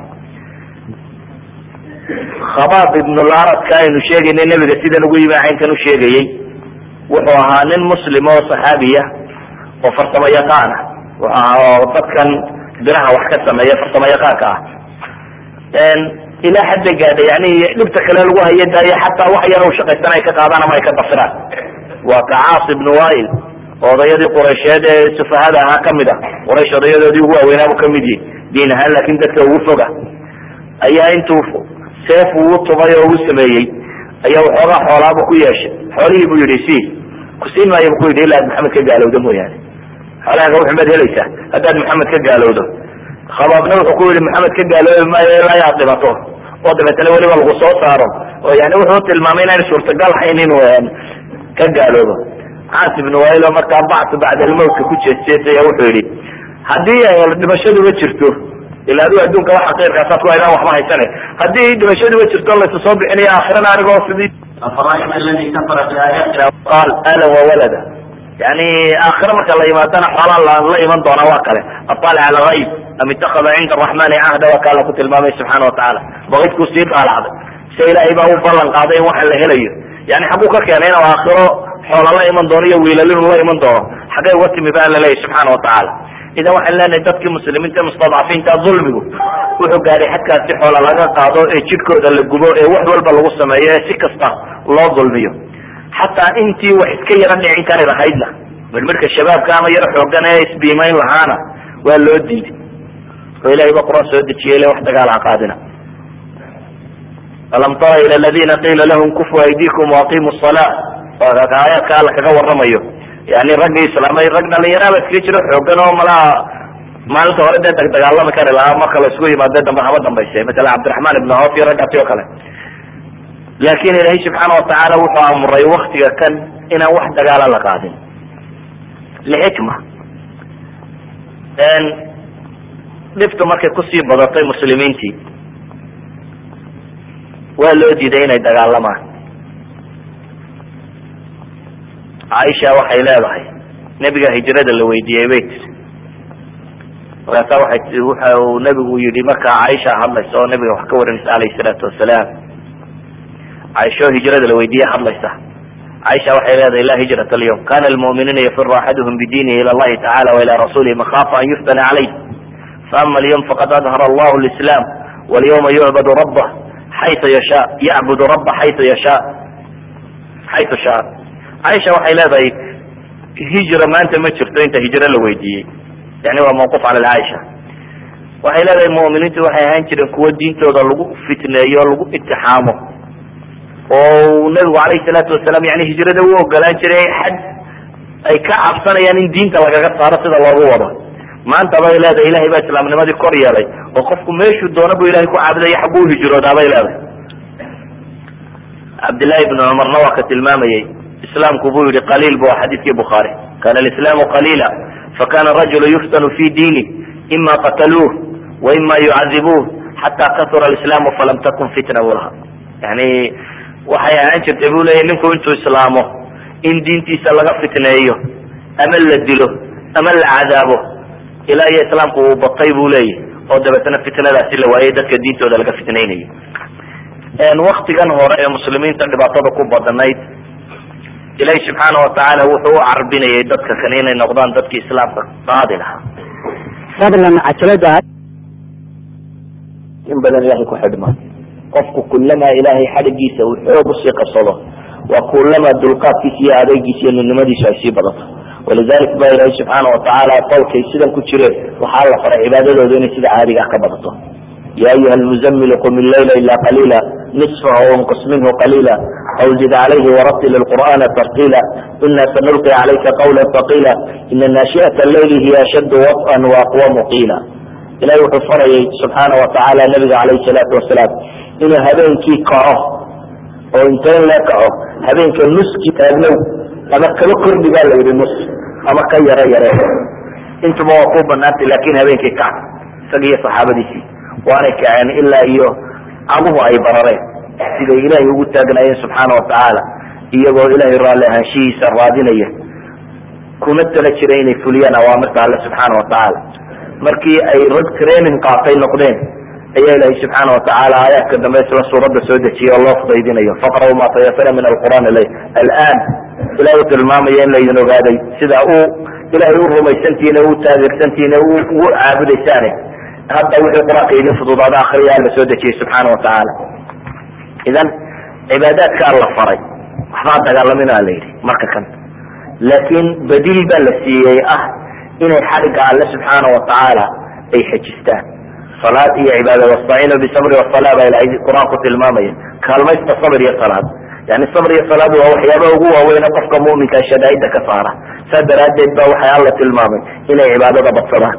khabaab ibnularadka aynu sheegaynay nebiga sidan ugu yimi caynkan u sheegayey, wuxuu ahaa nin muslim oo saxaabiya oo farsamo yaqaan ah, wuxuu ahaa oo dadkan biraha wax ka sameeya farsamo yaqaanka ah. ilaa xadda gaadha yani dhibta kale lagu haya daayo xataa wax yar u shaqaysan ay ka qaadaan ama ay ka dafiraan. waa ka caas ibnu wail, odayadii quraysheed ee sufahada ahaa kamid a, quraysh odayadoodii ugu waaweynaabu kamid yihi diin ahaan, laakin dadka ugu foga ayaa intuu seef uu tumay oo uu sameeyey ayaa waxoogaa xoolaabu ku yeeshay. xoolihii buu yihi si kusiin maayo bu ku yidhi ilaa ad maxamed ka gaalowdo mooyaane, xoolahaaga wuxumaad helaysaa haddaad maxamed ka gaalowdo. khabaabna wuxuu ku yihi maxamed ka gaaloobi maayo ilaa yaad dhimato oo dabeetana weliba lagu soo saaro, oo yani wuxuu tilmaamay inaan suurtagal ahayn inuu ka gaaloobo. caas ibnu wail oo markaa bactu bacda almawtka ku jeesjeesaya wuxuu yihi haddii dhimashaduba jirto, ila adu adduunka waxa khayrkaasaad ku haydaan waxma haysane, haddii dhimashaduba jirto laysu soo bixinayo aakhirana anigoo sidii qaal ala wawalada, yani aakhira marka la yimaadana xoolaan la iman doonaa waa kale. aطalic ala hayb am itakada cinda araxmani cahda waa kaa la ku tilmaamay subxaana watacaala. baqidkuu sii daalacday se ilaahay baa u ballan qaaday in waxa la helayo, yani xaguu ka keenay inuu aakhiro xoola la iman doono iyo wiilalinu la iman doono, xaggay uga timi baa laleeyahy subxaana watacaala. idan waxaan leenahay dadkii muslimiinta mustadcafiinta dulmigu wuxuu gaadhay xadkaasi xoola laga qaado ee jidhkooda la gubo ee wax walba lagu sameeyo ee si kasta loo dulmiyo. xataa intii wax iska yara dhicin kari lahaydna midmidhka shabaabka ama yaro xoogan ee isbiimayn lahaana waa loo diiday oo ilahay ba quraan soo dejiyay le wax dagaal ha qaadina. alam tara ila ladina qiila lahum kufu aydikum waaqimu salaa, aayaadka alla kaga waramayo yani raggii islaamay rag dhalinyaraaba iskaga jiro xoogan oo malaha maalinta hore dee dagaalami kari lahaa marka la isugu yimaade dambe haba dambayse, masala cabdiraxmaan ibn auf iyo raggaasi oo kale. laakin ilahay subxaana watacaala wuxuu amuray waktiga kan inaan wax dagaala la qaadin lixikma. dhibtu markay kusii badatay muslimiintii waa loo diiday inay dagaalamaan. caaisha waxay leedahay nebiga hijrada la weydiiyey bay tiri, markaasa waxa uu nebigu yihi markaa caaisha hadlaysa oo nebiga wax ka waranaysa alayh salaatu wasalaam. caaisha oo hijrada la weydiiyey hadlaysa, caaisha waxay leedahay la hijrata alyawm kana almu'minuuna yafiru axaduhum bidiinihi ila allahi tacala wa ila rasulihi makhafa an yuftana calayh faama alyawm faqad adhara allahu lislam walyawma yucbadu rabah xaytu yasha yacbudu raba xaytu yasha xaytu shaa. caaisha waxay leedahay hijra maanta ma jirto inta hijro la weydiiyey, yani waa mawquf cala caaisha. waxay leedahay mu'miniintu waxay ahaan jireen kuwo diintooda lagu fitneeyo lagu itixaamo, oo nabigu alayhi salaatu wasalaam yani hijrada u ogolaan jiray xad ay ka cabsanayaan in diinta lagaga saaro sida loogu wado. maanta bay leedahay ilahay baa islaamnimadii kor yeelay oo qofku meeshuu doona bu ilahay ku caabudaya xagguu hijroodaa bay leedahay. cabdillahi ibnu cumarna waa ka tilmaamayey islaamku buu yihi qaliil bu xadiidkii bukhaari, kana alislaamu qaliila fakana rajulu yuftanu fi diini ima qataluuh wa ima yucadibuuh xata kasura alislaamu falam takun fitna bu laha. yani waxay ahaan jirtay bu leeyahy ninku intuu islaamo in diintiisa laga fitneeyo ama la dilo ama la cadaabo ilaa iyo islaamku uu batay bu leeyahy, oo dabeetana fitnadaasi la waayay dadka diintooda laga fitnaynayo. waktigan hore ee muslimiinta dhibaatada ku badanayd ilahi subxaana watacaala wuxuu u carbinayay dadka kan inay noqdaan dadkii islaamka qaadi lahaa. fadlan cajalada in badan ilahay ku xidhma qofku kulamaa ilahay xadhigiisa uu xoog usii qabsado waa kulamaa dulqaadkiisa iyo adeygiisa iyo midnimadiisu ay sii badato. walidalik ba ilahi subxaana watacaala qowlkay sidan ku jireen waxaa la faray cibaadadooda inay sida caadiga ka badato. ya ayuha lmuzamil qum illayla ila qalila nisfahu wanqus minhu qalila aw zid calayhi waratil lqur'ana tartila ina sanulqi calayka qawla thaqila ina naashi'ata allayli hiya ashaddu waط'an waaqwamu qiila. ilahi wuxuu farayay subxaana watacaala nabiga calayhi salaatu wasalaam inuu habeenkii kaco oo inteen la kaco habeenka nuski taagnow ama kaba kordhi baa la yihi nus ama ka yaro yare intuba waa ku banaantay, laakin habeenkii kac isaga iyo saxaabadiisii waanay kaceen ilaa iyo caguhu ay barareen siday ilaahay ugu taagnaayeen subxaana watacaala iyagoo ilaahay raalli ahaanshihiisa raadinaya kuna tala jira inay fuliyaan awaamirta alle subxaana watacaala markii ay rag training qaatay noqdeen ayaa ilaahay subxaana watacaala aayaadka dambe isla suuradda soo dejiyay oo loo fudaydinayo faqra'u maa tayasara min alqur'aan alaan ilahay u tilmaamaya in laydin ogaaday sida uu ilahay u rumaysantihiin u taageersantihiin ugu caabudaysaane hadda wixii qur-aanka idin fududaada akriya alla soo dejiyey subxaana watacaala idan cibaadaadka alla faray waxbaa dagaalamina la yidhi marka kan laakiin badiil baa la siiyey ah inay xadhigga alle subxaana watacaala ay xejistaan salaad iyo cibaada wastaciinu bisabri wasala baa ilahay qur-aanku tilmaamaya kaalmaysta sabr iyo salaad yani sabr iyo salaad waa waxyaabaha ugu waaweyne qofka mu'minka shadaa'ida ka saara saa daraaddeed ba waxay alla tilmaamay inay cibaadada badsadaan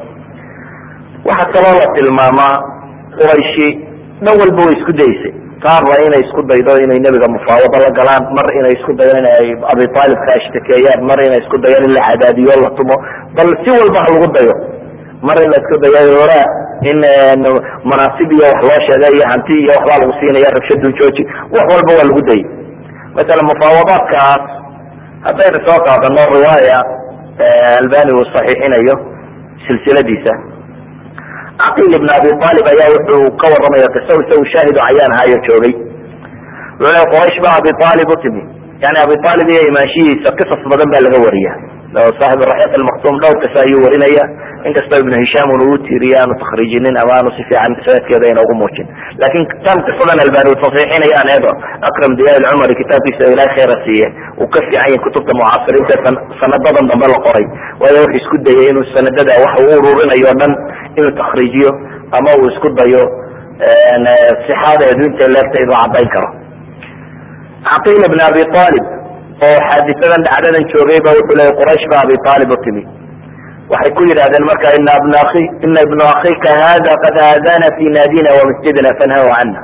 waxaa kaloo la tilmaamaa qurayshi dhan walba way isku daysay qaarna inay isku daydo inay nebiga mufaawado la galaan mar inay isku dayo inay abi aalib ka ashtakeeyaan mar inay isku dayaan in la cadaadiyo la tumo bal si walba ha lagu dayo mar in la isku dayo horaa in manaasib iyo wax loo sheegay iyo hanti iyo waxbaa lagu siinaya rabshadun jooji wax walba waa lagu dayay masalan mufaawadaadkaas haddaynu soo qaadano riwaaya albani uu saxiixinayo silsiladiisa caqil ibn abi aalib ayaa wuxuu ka waramaya qiso isagu shaahidu cayaan ahayo joogay wuxuu le quraysh ba abi aalib u timi yani abi aalib iyo imaanshihiisa qisas badan baa laga wariya saaxib raxiiq almaktum dhowr qisa ayuu warinaya inkastoo ibnu hishaam una u tiiriya aanu takriijinin ama aanu si fiican sanadkeeda inoogu muujin lakin tan qisadan albani uu tasxiixinayaan eedo akram diya lcumari kitaabkiisa ilahay khayra siiye uu ka fiican yahay kutubta mucaasiriinta sanadadan dambe la qoray waayo wuxuu isku dayay inuu sanadada wax uu ururinayo o dhan inuu takriijiyo ama uu isku dayo sixaadeedu intay leegta inuu cadayn karo caqil ibn abi aalib oo xaadisadan dhacdadan joogay ba wuxuu leeyay quraysh ba abi aalib u timi waxay ku yidhahdeen marka ina ibnu akika hada qad aadana fi naadina wa masjidina fanhaw cana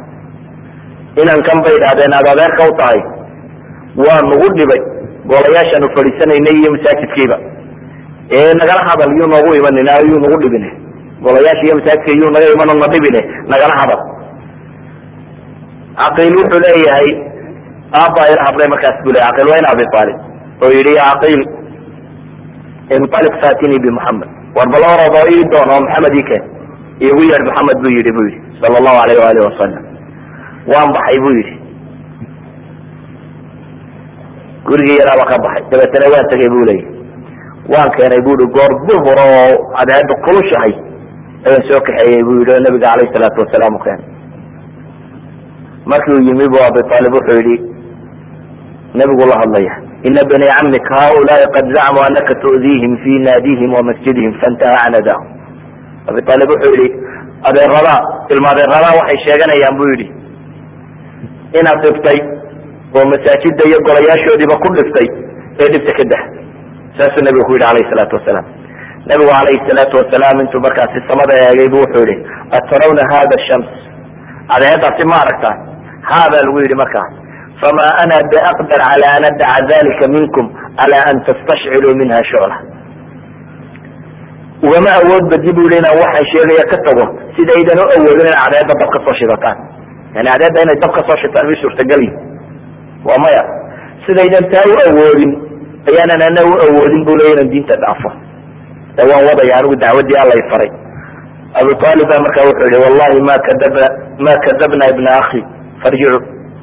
inan kan bay idhahdeen aad adeerka u tahay waa nagu dhibay golayaashaanu fadhiisanaynay iyo masaajidkiiba nagala hadal yuu noogu imanin yuu nagu dhibine golayaasha iyo masaajidka yuu naga iman na dhibine nagala hadal caqil wuxuu leeyahay aaba ila hadlay markaas buu le caqil waa in abi aalib oo yidhi ya caqil inaliq fatini bimuxamed war bal orado ii doon oo maxamed ii keen igu yeedh maxamed bu yidhi sala allahu alayh waalih wasalam waan baxay bu yidhi gurigii yaraaba ka baxay dabeetana waan tegay bu leeyahy waan keenay bui goor duhur oo cadceeda kulushahay ayaan soo kaxeeyey bu yidhi oo nabiga alayh salaatu wasalaam u keenay markii uu yimi bu abi aalib wuxuu yihi nabigu la hadlaya ina bani camika haulaai qad zacmuu anaka tu'diihim fi naadihim wa masjidihim faintaha can adahum abi aalib wuxuu yihi adeeradaa ilma adeeradaa waxay sheeganayaan bu yidhi inaad dhiftay oo masaajida iyo golayaashoodiiba ku dhiftay ee dhibta ka dah saasuu nabigu ku yidhi alayh salaatu wasalaam nabigu alayhi salaatu wasalaam intuu markaasi samada eegay bu wuxuu yihi atarawna hada shams adeedaasi ma aragtaan hada lagu yidhi markaas fama ana biaqdar cala an addaca dalika minkum cala an tastashciluu minha shucla ugama awood badi bu yidhi inaan waxaan sheegaya ka tago sidaydan u awoodin ina cadeeda dab ka soo shidataan yani cadeeda inay dab ka soo shitaan mi suurtagelyi waa maya sidaydan taa u awoodin ayaanan ana u awoodin bu leya inan diinta dhaafo ee waan wadaya anigu dacwadii allay faray abi aalib ba markaa wuxuu yihi wallahi ma kadabna ibna akhi farjicu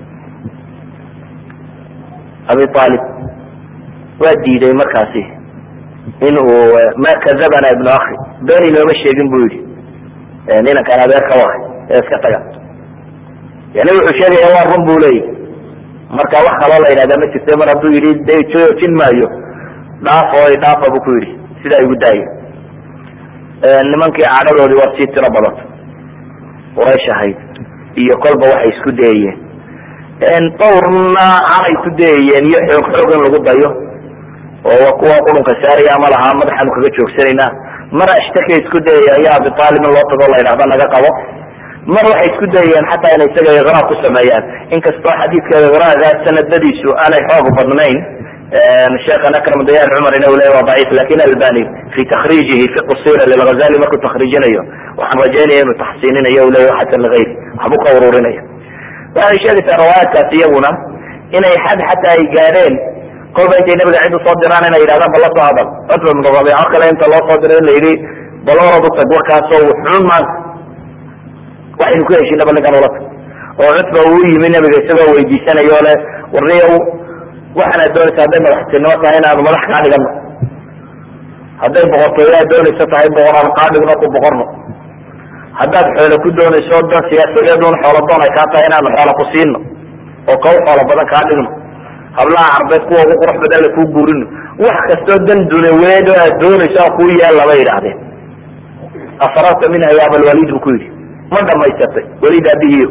abi aalib waa diiday markaasi inuu ma kadabana ibnu akhi been inooma sheegin bu yihi ninankaan adeerka wahay ee iska taga yani wuxuu sheegaya waa run bu leeyahy marka wax kaloo la yidhahda ma jirte mar hadduu yidhi de joojin maayo dhaafo dhaafa bu ku yidhi sidaa igu daayo nimankii cadhadoodii waa sii tiro badanta quraysh ahayd iyo kolba waxay isku dayayeen dawrna halay ku dayayeen iyo xoog xoog in lagu dayo oo kuwa qurunka saaraya ama lahaa madaxaanu kaga joogsanaynaa mar ashtakay isku dayaya ya abi aalib in loo tago la yidhahda naga qabo mar waxay isku dayayeen xataa inay isaga iqraa ku sameeyaan inkastoo xadiidka iqraaga sanadadiisu aanay xoog badnayn sheekhan akram dayar cumar ina u leeyahy waa daciif, lakin albani fi takriijihi fi qusira lilghazali markuu takriijinayo waxaan rajaynaya inuu taxsiininayo u leeyahy xasan lgayri waxbuu ka ururinaya. waxay sheegaysaa riwaayaadkaas iyaguna inay xad xataa ay gaadheen kolba intay nabiga cid usoo diraan inay yidhahdaan bal la soo hadal. cutba ibn rabiica kale inta loo soo diray in la yidhi bal orad utag warkaasoo wuxuun maanta waxaynu ku heshinaba ninkan ula tag. oo cutba uu yimi nabiga isagoo weydiisanayo le warniyow waxaana doonaysa hadday madaxtinimo tahay inaanu madax kaa dhigano, hadday boqortooyaa doonaysa tahay boqoraan kaa dhigno ku boqorno, haddaad xoolo ku doonayso dan siyaasadeedun xoolo doon ay kaa tahay inaanu xoolo ku siino oo kau xoolo badan kaa dhigno, hablaha carbeed kuwa ugu qurux badan la kuu guurino, wax kastoo dan dunaweed oo aad doonayso a kuu yaal laba yidhaahdeen. afararta minha ya abalwalid buu ku yidhi, ma dhamaysatay walid aabihiyo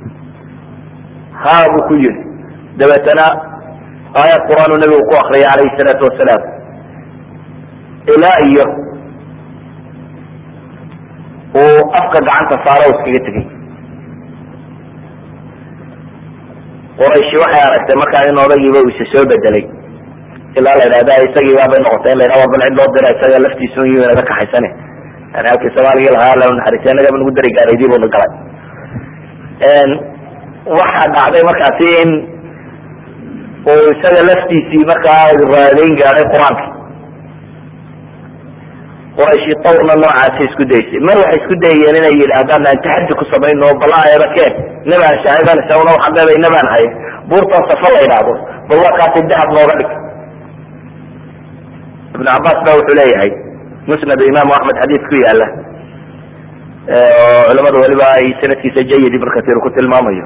ha buu ku yidhi. dabeetana aayad qur'aan uu nabigu ku akriyay calayhi salaatu wasalaam ilaa iyo uu afka gacanta saaro o iskaga tegay. qurayshi waxay aragtay markaa in odagiiba uu isa soo bedelay, ilaa la yidhahda isagiibaabay noqotay in la yidhah war bal cid loo dira isaga laftiisa un yimi naga kaxaysane, yani halkii soomaaligii lahaa la naxariisay nagaba nagu dari gaaraydii buu na galay. waxaa dhacday markaasi in uu isaga laftiisii markaa raadayn gaadhay qur-aanka. qurayshi tawrna noocaasi isku daysay. mar waxay isku dayayeen inay yidhaahdaan aan taxaddi ku samayno bal ayada keen nabaan shaahidanaysa una waxaan leedahay nabaan haye buurtan safa la yidhaahdo bal waa kaasi dahab nooga dhig. ibn cabbaas ba wuxuu leeyahay musnad imaamu axmed xadiis ku yaala oo culamadu waliba ay sanadkiisa jayid ibn katir ku tilmaamayo.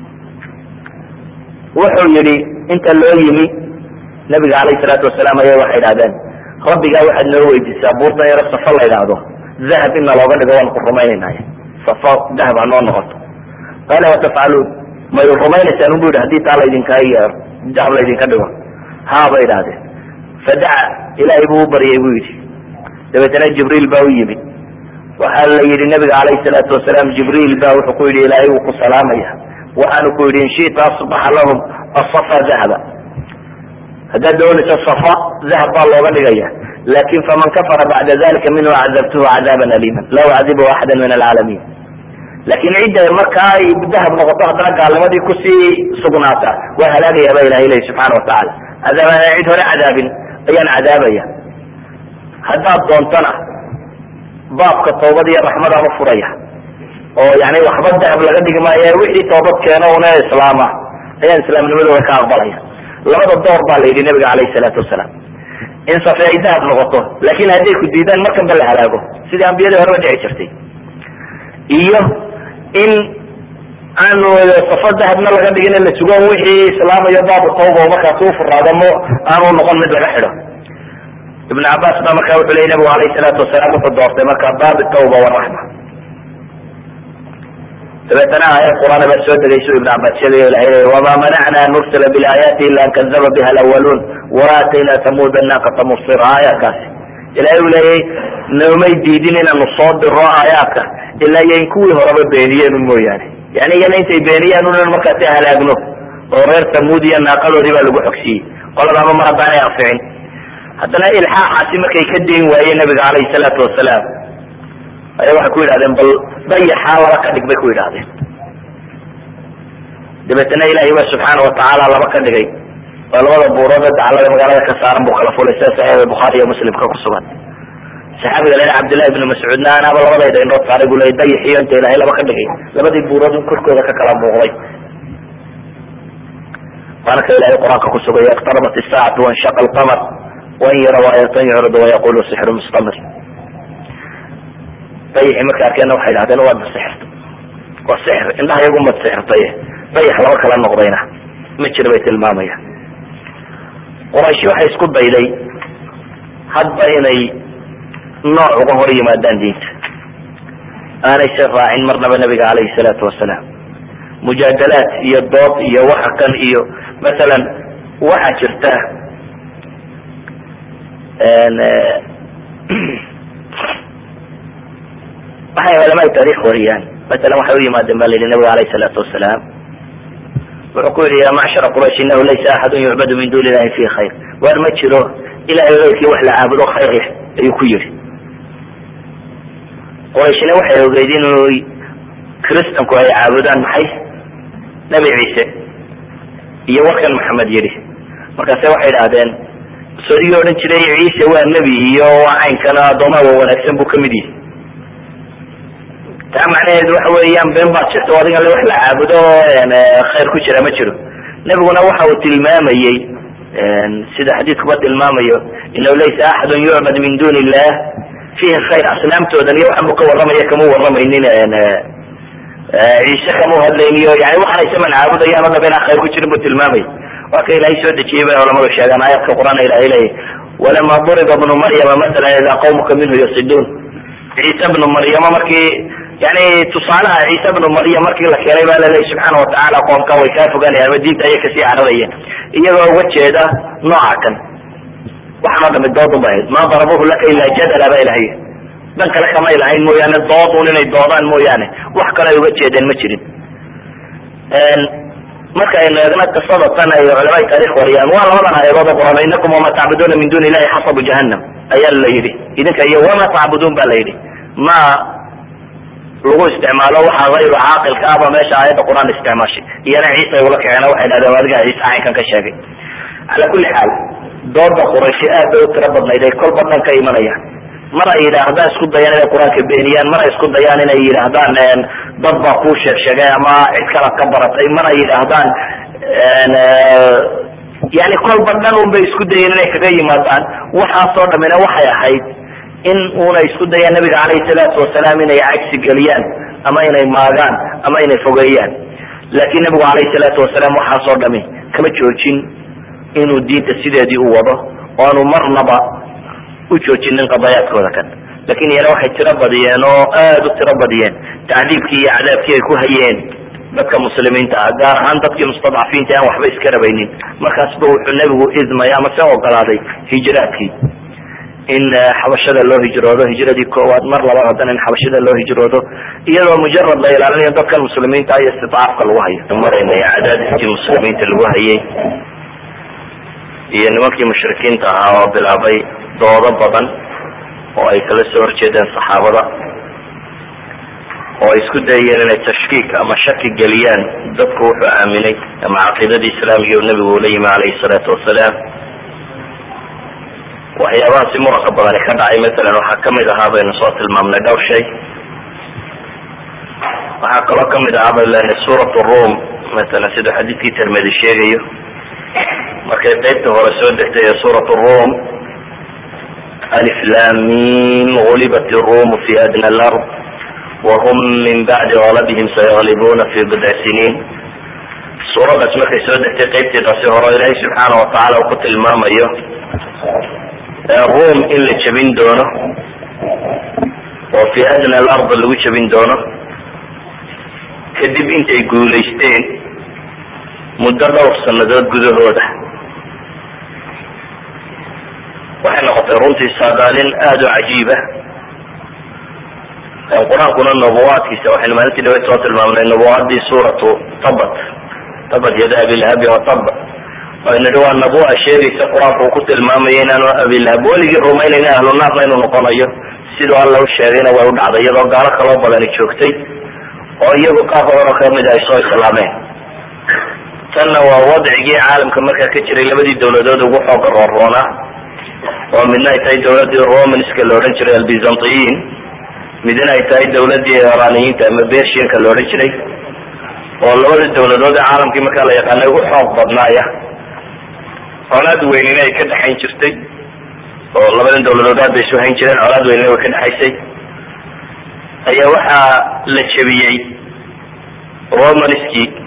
wuxuu yihi inta loo yimi nabiga calayhi salaatu wasalaam aya waxay idhahdeen rabbigaa waxaad noo weydiisaa buurtan yaro safa la yidhaahdo dahab ina looga dhigo waan ku rumaynaynay, safa dahab ha noo noqoto. qaala watafcaluun may rumaynaysaan bu yidhi hadii taa laydinkaa yeero dahab laydinka dhigo? haa bay idhahdeen. fadaca ilaahay buu u baryay bu yidhi. dabeetana jibriil baa u yimid. waxaa la yidhi nabiga calayhi salaatu wasalaam jibriil ba wuxuu ku yidhi ilaahay wuu ku salaamaya, waxaanu ku yidhi in shita asbaxa lahum asafa dahaba, haddaad doonayso safa dahab baa looga dhigaya, lakin faman kafara bacda dalika minhu cadabtuhu cadaaban aliman laa ucadibuhu axada min alcaalamiin. lakin cidda markaa ay dahab noqoto haddana gaalnimadii kusii sugnaata waa halaagaya ba ilahay leyi subxaana watacaala. cadaab cid hore cadaabin ayaan cadaabaya. haddaad doontana baabka toobad iyo raxmadaan ufuraya oo yani waxba dahab laga dhigi maayo, wixii toobad keeno una islaama ayaan islaamnimadooda ka aqbalaya. labada door baa la yidhi nabiga calayhi salaatu wasalaam, in safe ay dahab noqoto lakin hadday ku diidaan markanba la halaago sidii ambiyadii horeba dhici jirtay, iyo in aanu safa dahabna laga dhigin la sugo wixii islaamayo baabu tawba oo markaas u furaado mo aanu noqon mid laga xidho. ibn cabbaas baa markaa wuxuu leeyay nabigu calayhi salaatu wasalaam wuxuu doortay markaa baab tawba waraxma. dabeetana aayad qur'aan baa soo degayso ibn cabbaas sheegayo ilahay leeyahy wamaa manacna an nursila bilaayati ila an kadaba biha alawaluun waatayna tamuuda naaqata mubsira. aayaadkaasi ilahay uu leeyay noomay diidin inaanu soo diro aayaadka ilaa iyo in kuwii horeba beeniyeen mooyaane, yani iyana intay beeniyaan unan markaasi halaagno oo reer tamuud iyo naaqadoodii baa lagu xogsiyey qoladaaba mar haddaanay anficin. haddana ilxaaxaasi markay ka dayn waayeen nabiga calayhi salaatu wasalaam aya waxay ku yidhahdeen bal dayaxaa laba ka dhig bay ku yidhahdeen. dabeetana ilaahay ba subxaana watacaala laba ka dhigay oo labada buurood dacalada magaalada ka saaran buu kala fulay sida saxiix bukhaari iyo muslimka ku sugan. saxaabiga la cabdillahi ibn mascuudna anaaba labadayda indhood saaray buu leeyay dayaxiyo inta ilaahay laba ka dhigay labadii buurood korkooda ka kala muuqday. waana ka ilahay qur-aanka ku sugaya iqtarabat isaacatu wanshaqa alqamar wain yaraw aayatan yucridu wayaqulu sixru mustamir. dayaxi marka arkeenna waxay dhahdeen waad masixirta, waa sixir indhaha iyagu mad sixirtay, dayax laba kala noqdayna ma jira bay tilmaamaya. qurayshi waxay isku dayday hadba inay nooc uga hor yimaadaan diinta, aanay se raacin marnaba nabiga calayhi salaatu wasalaam. mujaadalaad iyo dood iyo waxa kan iyo masalan waxaa jirta waxay culamada taarikh wariyaan masalan waxay u yimaadeen baa la yidhi nabiga calayhi salaatu wasalaam wuxuu ku yihi ya macshara quraysh inahu laysa axadu yucbadu min duni illahi fi khayr, waar ma jiro ilahay keyrkii wax la caabudo khayr leh ayuu ku yihi. qurayshna waxay ogeyd inuu kristanku ay caabudaan maxay nabi ciise iyo warkan maxamed yidhi, markaase waxay idhaahdeen sodigii odhan jiray ciise waa nebi iyo waa caynkana addoomaha waa wanaagsan buu kamid yihi. taa macnaheedu waxa weeyaan been baad jirto adiga le wax la caabudo khayr ku jira ma jiro. nebiguna waxa uu tilmaamayey sida xadiidkuba tilmaamayo inahu laysa axadun yucbad min duni illah fihi khayr. asnaamtoodan iyo waxaan buu ka warramaya kama warramaynin ciise kama hadlayniyo yani waxaanay saman caabudayaan o dham inaan khayr ku jirin buu tilmaamaya. waa ka ilaahay soo dejiyey bay culamadu sheegaan aayadka qur'aan ilahay leeyahy walama duriba bnu maryama masalan idaa qawmuka minhu yasiduun. ciise bnu maryama markii yani tusaalaha ciise bnu maryam markii la keenay baa laleeyahy subxaana watacaala qoomka way kaa fogaanayaan ama diinta ayay kasii cararayeen iyagoo uga jeeda nooca kan. waxaan o dhami doodun ba ahayd maa darabuhu laka ilaa jadala ba ilahay dan kale kamay lahayn mooyaane doodun inay doodaan mooyaane wax kale ay uga jeedeen ma jirin. marka aynu eegna qisada tan ay culamada taarikh wariyaan waa labadan aayadood oo quraan inakum wama tacbuduuna min duni illahi xasabu jahannam ayaa la yidhi idinka iyo wama tacbuduun ba la yidhi ma lagu isticmaalo waxa hayru caaqilka aba meesha aayadda quraan isticmaashay iyana ciise ula kacena waxay dhahdeen adiga ciise caynkan ka sheegay. cala kulli xaal dooda qurayshi aad bay u tiro badnayd ay kolba dhan ka imanayaan. mar ay yidhaahdaan isku dayaan inay qur-aanka beeniyaan, mar ay isku dayaan inay yidhaahdaan dad baa kuu sheegay ama cid kalaad ka baratay, mar ay yidhaahdaan yani kolba dhan un bay isku dayeen inay kaga yimaadaan. waxaasoo dhamina waxay ahayd in una isku dayaan nabiga calayhi salaatu wasalaam inay cagsi geliyaan ama inay maagaan ama inay fogeeyaan. laakiin nabigu calayhi salaatu wasalaam waxaasoo dhami kama joojin inuu diinta sideedii u wado oo aanu marnaba u joojinin qadayaadkooda kan. lakin iyana waxay tiro badiyeen oo aad u tiro badiyeen tacdiibkii iyo cadaabkii ay ku hayeen dadka muslimiinta ah, gaar ahaan dadkii mustadcafiinta aan waxba iska rabaynin. markaasba wuxuu nebigu idmay ama se ogolaaday hijraadkii in xabashada loo hijroodo, hijradii koowaad, mar labaad haddana in xabashada loo hijroodo iyadoo mujarad la ilaalinayo dadkan muslimiinta iyo istidcaafka lagu hayo. maraynay cadaadiskii muslimiinta lagu hayay iyo nimankii mushrikiinta ahaa oo bilaabay doodo badan oo ay kala soo horjeedeen saxaabada oo ay isku dayeen inay tashkiik ama shaki geliyaan dadku wuxuu aaminay ama caqiidadii islaamiga oo nebigu ula yimi calayhi salaatu wasalaam. waxyaabahaasi muranka badani ka dhacay masalan waxaa kamid ahaa baynu soo tilmaamnay dhowr shay. waxaa kaloo kamid ahaa bay leeyahay suurat rum masalan siduu xadiidkii tirmidi sheegayo markay qaybta hore soo degtay ee suurat rum alif lam mim gulibat الrum fi adna اlard wahum min bacdi galabihim sayaglibuna fi bidci siniin. suuradaas markay soo degtay qaybteedaasi hore ilaahay subxaana watacaala uu ku tilmaamayo rum in la jebin doono oo fi adna alard lagu jebin doono kadib intay guulaysteen muddo dhowr sanadood gudahooda. waxay noqotay runtii saadaalin aad u cajiiba. qur-aankuna nubuwaadkiisa waxaynu maalintii dhaweyd soo tilmaamnay nubuwaadii suuratu tabat yada abilahabi watab aynu waa nabuwa sheegaysa qur-aanku uu ku tilmaamaya inaanu abilahab weligii rumaynayna ahlu naarna inuu noqonayo siduu alla u sheegayna way u dhacday iyadoo gaalo kaloo badani joogtay oo iyagu qaar badan oo kamid ay soo islaameen. tanna waa wadcigii caalamka markaa ka jiray labadii dawladood ugu xooga roonroonaa oo midna ay tahay dawladii romanska la odhan jiray albizantiyiin, midna ay tahay dawladii iraniyiinta ama bershianka la odhan jiray oo labada dawladood ee caalamkii markaa la yaqaanay ugu xoog badnaaya. colaad weynina ay ka dhexayn jirtay oo labadan dawladood aad bay isu hayn jireen, colaad weynina way ka dhexaysay ayaa waxaa la jebiyey romanskii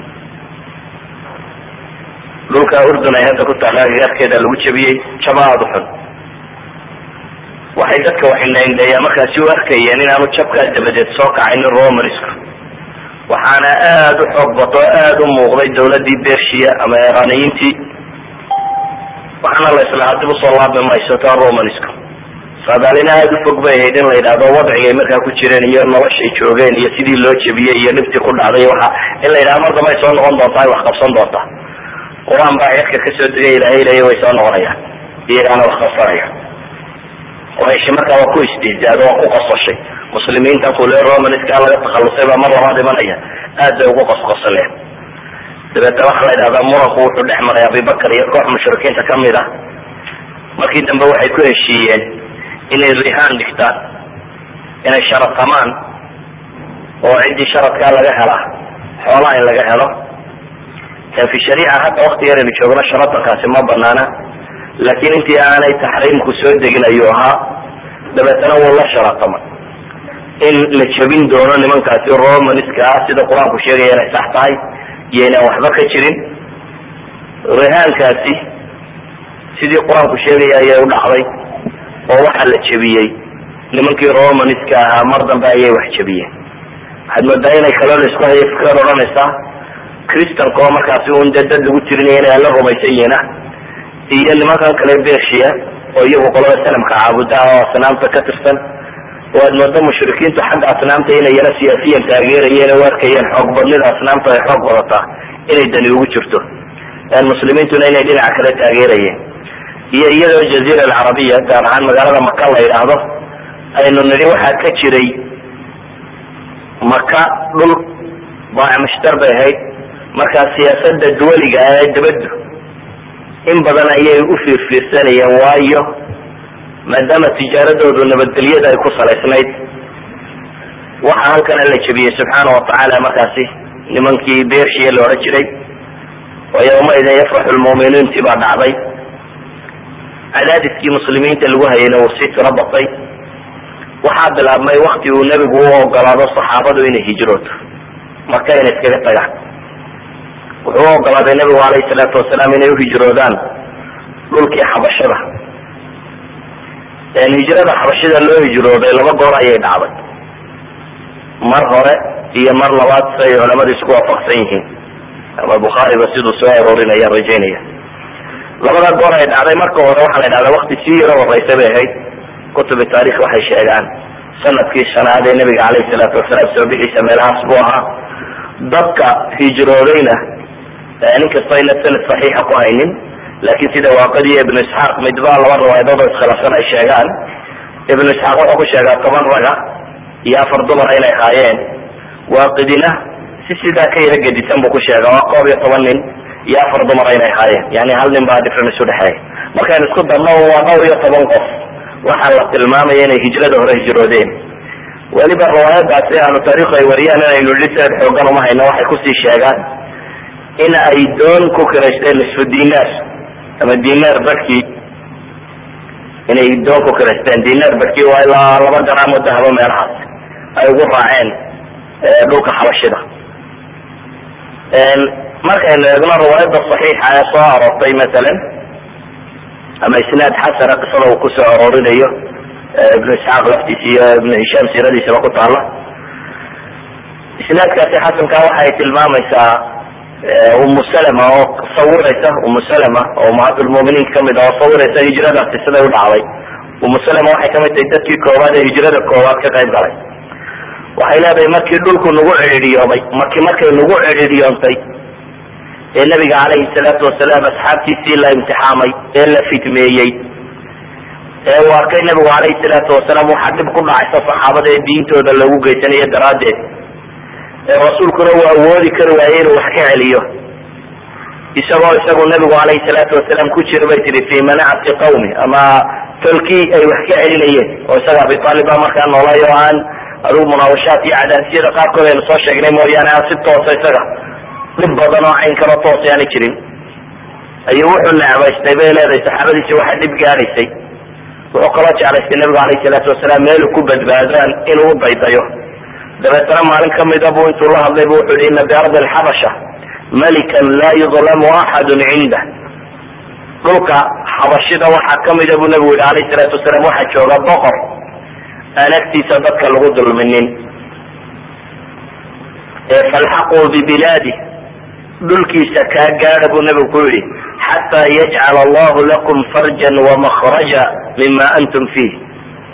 dhulka urdun ay hadda ku taala agagaarkeeda lagu jebiyey jabaad xun. waxay dadka waxinayndeeyaa markaasi u arkayeen inaanu jabkaa dabadeed soo kacaynin romansku, waxaana aad u xoog bato aad u muuqday dawladii bershiya ama iraniyiintii, waxaana la islahaa dib usoo laabmi mayso taa romansku saadaalina aada u fog bay ahayd in la yidhahdo wadcigay markaa ku jireen iyo noloshay joogeen iyo sidii loo jebiyey iyo dhibtii ku dhacday waxa in la yidhahdo mar dambe ay soo noqon doontaa ay wax qabsan doontaa. qur-aan baa cirka kasoo degay ilaahay leeya way soo noqonayaan iyagaana wax qabsanaya. qurayshi markaa waa ku istihzaado waa ku qososhay muslimiinta kule romaniskaa laga takhalusay baa mar labaad imanaya aad bay ugu qosqosaleen. dabeetna waxa la yidhahdaa muranku wuxuu dhex maray abibakar iyo koox mushrikiinta kamid ah. markii dambe waxay ku heshiiyeen inay rihaan dhigtaan, inay sharatamaan oo ciddii sharadkaa laga helaa xoolaha in laga helo. fi shariica hadda waktigan aynu joogno sharatankaasi ma banaana, laakiin intii aanay taxriimku soo degin ayuu ahaa. dabeetana wuu la sharatamay in la jebin doono nimankaasi romaniska ah sida qur-aanku sheegaya inay sax tahay iyo inaan waxba ka jirin. rihaankaasi sidii qur-aanku sheegaya ayay u dhacday oo waxaa la jebiyey nimankii romaniska ahaa. mar dambe ayay wax jebiyeen. waxaad moodaa inay kaloo la isku hayo fikr odhanaysaa kristanka oo markaasi un dee dad lagu tirinaya inay alla rumaysan yihiin ah, iyo nimankan kale bershiya oo iyagu qolada sanamka caabuda oo asnaamta ka tirsan. oo aad moodo mushrikiintu xagga asnaamta inay yaro siyaasiyan taageerayeen oo arkayeen xoog badnida asnaamta ay xoog badataa inay dani ugu jirto, muslimiintuna inay dhinaca kale taageerayeen. iyo iyadoo jaziira alcarabiya gaar ahaan magaalada maka la yidhaahdo aynu nidhi waxaa ka jiray maka dhul baac mushtar bay ahayd. markaa siyaasada duwaliga ee dabaddu in badan ayay u fiirfiirsanayeen, waayo maadaama tijaaradoodu nabadgelyada ay ku salaysnayd. waxa halkana la jebiyey subxaana watacaala markaasi nimankii bershiya la odhan jiray oo yawmaidin yafraxu lmu'miniinti baa dhacday. cadaadiskii muslimiinta lagu hayayna uu sii tiro batay. waxaa bilaabmay wakti uu nebigu u ogolaado saxaabadu inay hijrooto marka inay iskaga tagaan. wuxuu u ogolaaday nebigu alayhi salaatu wasalaam inay uhijroodaan dhulkii xabashada. hijrada xabashida loo hijrooday laba goor ayay dhacday, mar hore iyo mar labaad si ay culamadu isku waafaqsan yihiin, ama bukhaariba siduu soo aroorinaya rajaynaya. labada goor ay dhacday marka hore waxaa la dhahdaa wakti sii yaro horeysa bay ahayd. kutubi taarikh waxay sheegaan sanadkii shanaad ee nebiga alayhi salaatu wasalaam soo bixiisa meelahaas buu ahaa. dadka hijroodayna nin kasta ayna sanad saxiixa ku haynin, laakiin sida waaqidi iyo ibnu isxaaq midba laba riwaayadood oo iskhilaafsan ay sheegaan. ibnu isxaaq wuxuu ku sheegaa 10 raga iyo 4 dumar inay haayeen. waaqidina si sidaa ka yara gedisan buu ku sheegaa waa 11 nin iyo 4 dumar inay haayeen, yani hal nin baa difference u dhexeeya. markaynu isku darno waa 12 qof waxaa la tilmaamaya inay hijrada hore hijroodeen. weliba riwaayadaasi ahlu taariikhu ay wariyaan inaynu liseed xoogan uma hayno, waxay kusii sheegaan in ay doon ku kiraysteen nisfu dinaar ama dinaar barkii, inay doon ku kiraysteen. dinaar barkii waa ilaa 2 garaam oo dahabo meelahaas ay ugu raaceen dhulka xabashida. markaynu eegno riwaayada saxiixa ee soo aroortay masalan ama isnaad xasana qisada uu kusoo aroorinayo ibnu isxaaq laftiisa iyo ibnu hishaam siiradiisaba ku taala. isnaadkaasi xasanka waxay tilmaamaysaa umu salama oo sawiraysa, umu salama oo ummahaatulmuminiinka kamid ah oo sawiraysa hijradaasi siday u dhacday. umu salama waxay kamid tahay dadkii koowaad ee hijrada koowaad ka qayb galay. waxay leedahay markii dhulku nagu cidhiidhiyooday, markay nagu cidhiidhiyoontay ee nabiga calayhi salaatu wasalaam asxaabtiisii la imtixaamay ee la fitmeeyey ee uu arkay nabigu calayhi salaatu wasalaam waxaa dhib ku dhacaysa saxaabada ee diintooda lagu geysanayo daraaddeed, ee rasuulkuna uu awoodi kari waayey inuu wax ka celiyo. isagu nabigu calayhi salaatu wasalaam ku jira bay tihi fii manacati qawmi, ama tolkii ay wax ka celinayeen, oo isaga abi taalib baa markaa noolay oo aan adigu munaawashaad iyo cadaansiyada qaarkood aynu soo sheegnay mooyaane aan si toosa isaga dhib badan oo caynkaba toos aana jirin. ayuu wuxuu necbaystay bay leedahay saxaabadiisi waxa dhib gaadhaysay. wuxuu kaloo jeclaystay nabigu calayhi salaatu wasalaam meeluu ku badbaadaan inuu u daydayo. dabeetana maalin kamida buu intuu la hadlay bu wuxuu yihi ina biardi alxabasha malikan laa yudlamu axadun cindah. dhulka xabashida waxaa kamida buu nabigu yihi alayhi salaatu wasalaam waxaa jooga boqor aan agtiisa dadka lagu dulminin. falxaquu bibilaadi, dhulkiisa kaa gaada buu nabigu ku yihi xataa yajcal allahu lakum farjan wamakhraja mima antum fiih,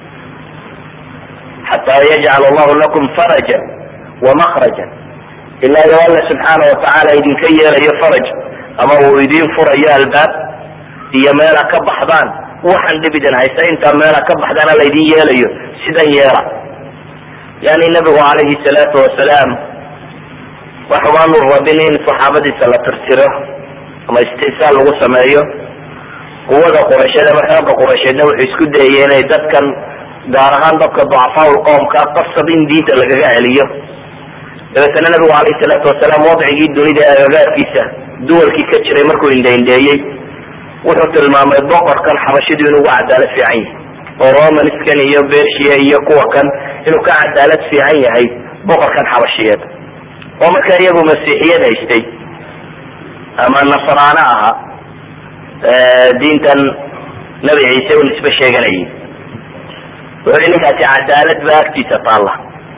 xataa yajcal allahu lakum faraja wamakraja, ilaa iyo alla subxaana watacaala idinka yeelayo faraj, ama uu idin furayo albaab iyo meela ka baxdaan. waxaan dhib idin haysta intaa meela ka baxdaana laydin yeelayo, sidan yeela. yani nabigu calayhi salaatu wasalaam waxbaanu rabin in saxaabadiisa la tirtiro ama istihsaal lagu sameeyo. quwada quraysheed ama xooga quraysheedna wuxuu isku dayay inay dadkan, gaar ahaan dadka ducafaa qoomka, qasab in diinta lagaga celiyo. dabeetana nabigu calayhi salaatu wasalaam wadcigii dunida ee agagaarkiisa duwalkii ka jiray markuu indhaindheeyey, wuxuu tilmaamay boqorkan xabashidu inuu uga cadaalad fiican yahay, oo romanskan iyo bersia iyo kuwa kan inuu ka cadaalad fiican yahay boqorkan xabashiyeed, oo markaa iyagu masiixiyad haystay ama nasraano aha, diintan nabi ciise u nisbe sheeganayay. wuxuu ninkaasi cadaalad ba agtiisa taalla.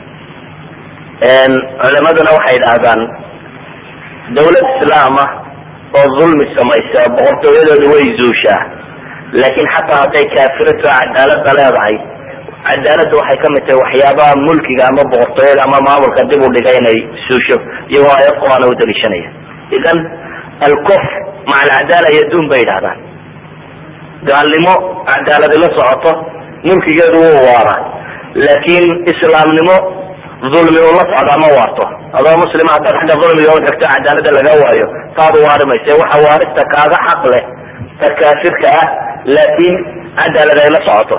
culamaduna waxay dhahdaan dawlad islaama oo dulmi samaysa boqortooyadooda way zuushaa, laakin xataa hadday kaafiratu cadaalada leedahay, cadaaladda waxay kamid tahay waxyaabaha mulkiga ama boqortooyada ama maamulka dib u dhiga inay suusho, iyagoo aayad qur-aan u daliishanaya. idan alkufr maca alcadaala yaduun bay yidhahdaan. gaalnimo cadaaladi la socoto mulkigeedu wuu waaraa, laakin islaamnimo dulmi ula socda ma waarto. adoo muslima haddaad xagga dulmiga u xigto cadaalada laga waayo, taadu waarimayse. waxa waarista kaaga xaq leh ta kaafirka ah, laakin cadaalad ay la socoto.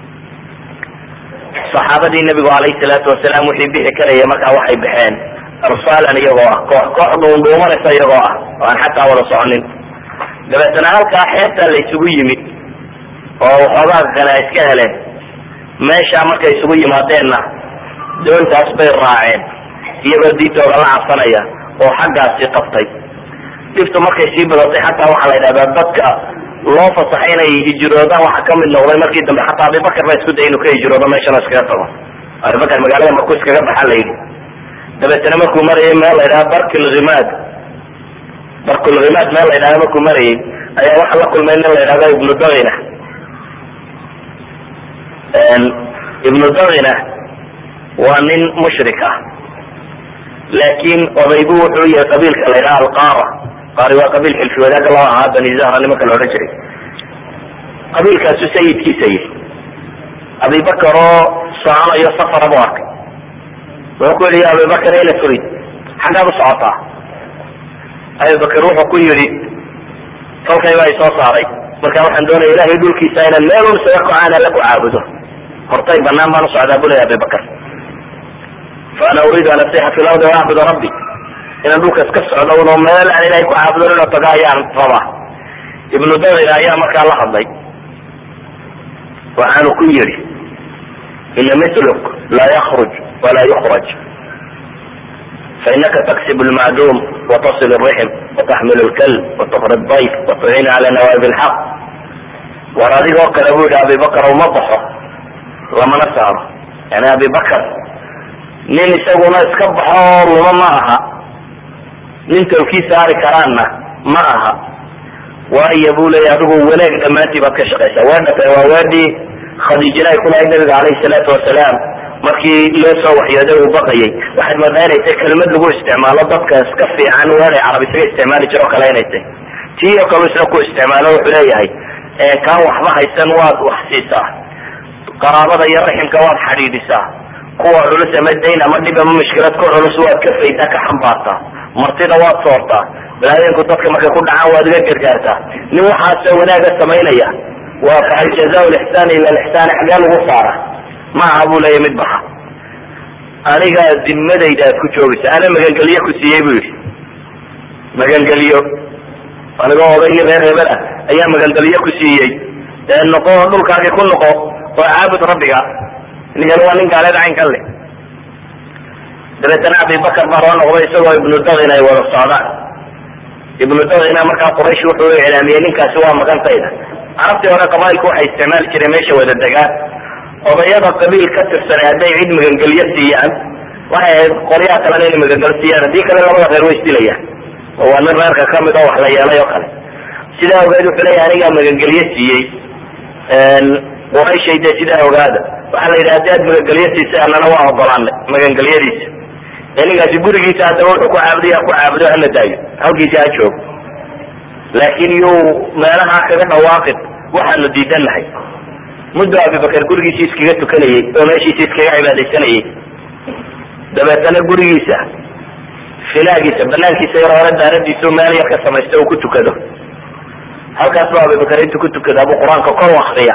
saxaabadii nabigu calayhi salaatu wasalaam wixii bixi karaya markaa waxay baxeen arsaalan iyagoo ah, koox dhuundhuumanaysa iyagoo ah, oo aan xataa wada soconin. dabeetana halkaa xeebtaa la isugu yimid oo waxoogaa kale ay iska heleen. meeshaa markay isugu yimaadeenna doontaas bay raaceen iyagoo diintooda la cabsanaya oo xaggaasi qabtay. dhibtu markay sii badatay xataa waxaa la yidhahdaa dadka loo fasaxay inay hijroodaan waxaa kamid noqday markii dambe xataa abibakar baa isku day inuu ka hijroodo meeshana iskaga tago. abibakar magaalada markuu iskaga baxa la yidhi. dabeetana markuu marayay meel la yidhaha barkulhimaad meel la yidhahda markuu marayay ayaa waxaa la kulmay nin la yidhahda ibnu dagina. ibnu dagina waa nin mushrik ah, laakin odaygu wuxuu yahay qabiilka la yidhaha alqara. qaari waa qabiil xilfi wadaaga loo ahaa bani zahra nimanka la odhan jiray. qabiilkaasu sayidkiisa yihi. abibakar oo soconayo safara bu arkay, wuxuu ku yihi ya abibakar ina turid, xaggaad u socotaa? abibakar wuxuu ku yihi tolkay baa isoo saaray, marka waxaan doonaya ilahay dhulkiisa inaan meel un isaga kocaan alla ku caabudo. hortay banaan baan usocdaa bu leya abibakar. faana uriidu an asixa fi lardi waacbud rabbi, inaan dhulka iska socdo uno meel aan ilahay ku caabudo inoo tago ayaan rabaa. ibnu dagina ayaa markaa la hadlay, waxaanu ku yihi ina mitluk laa yakruj walaa yukraj, fainaka taksib lmacduum watasil rixm wataxmil lkalb wataqri dayf watuciin cala nawaaib lxaq. war adigoo kale bu yihi abibakar uma baxo lamana saaro. yani abibakar nin isaguna iska baxo luma ma aha, nin tawkii saari karaanna ma aha. waayo bu leya adigu wanaag dhammaantii baad ka shaqaysaa. weedhata waa weedhii khadiijina ay kulahayd nabiga calayhi salaatu wasalaam markii loo soo waxyooday uu baqayay. waxaad moodaa inay tahay kelmad lagu isticmaalo dadka iska fiican weeday carab isaga isticmaali jiro o kale inay tahay. tii oo kale isna ku isticmaalo wuxuu leeyahay kaan waxba haysan waad wax siisaa, qaraabada iyo raximka waad xidhiidhisaa, kuwa culus ama dayn ama dhib ama mushkilad ku culus waad ka faydaa ka xambaartaa, martida waad soortaa, balaayinku dadka markay ku dhacaan waad iga gargaartaa. nin waxaasoo wanaaga samaynaya waa fahal jazaa lixsaan ila lixsaan, xagee lagu saara ma aha buu leeya mid baxa. aniga dimadayda aad ku joogaysa, ana magangelyo ku siiyey bu yihi. magangelyo anigoo odaygii reer hebel ah ayaa magangelyo ku siiyey, noqo dhulkaagi ku noqo oo caabud rabbiga. ninkan waa nin gaaleed caynkan leh. dabeetana abibakar baa loo noqday isagoo ibnu dagina ay wada socdaan. ibnu dagina markaa quraysh wuxuu iclaamiyey ninkaasi waa magantayda. carabtii hore qabailku waxay isticmaali jireen meesha wada degaan, odayada qabiil ka tirsan hadday cid magangelyo siiyaan waxay ahayd qoryaha kalena inay magangelyo siiyaan, haddii kale labada reer way isdilayaan oo waa nin reerka kamid oo wax la yeelay oo kale. sidaa ogeed wuxuu leeyahay anigaa magangelyo siiyey qurayshay dee sidaa ogaada. waxaa la yidhi hadii aad magangelyadiisa annana waa ogolanay magangelyadiisa. ninkaasi gurigiisa haddaba wuxuu ku caabudo hala daayo, halkiisa ha joogo, laakin yuu meelaha kaga dhawaaqin waxaanu diidan nahay. muddo abibakar gurigiisa iskaga tukanayey oo meeshiisa iskaga cibaadaysanayey. dabeetana gurigiisa filaagiisa banaankiisa yar hore daaradiisa meel yar ka samaysta uu ku tukado. halkaas baa abibakar intuu ku tukada buu qur-aanka kor u akriya.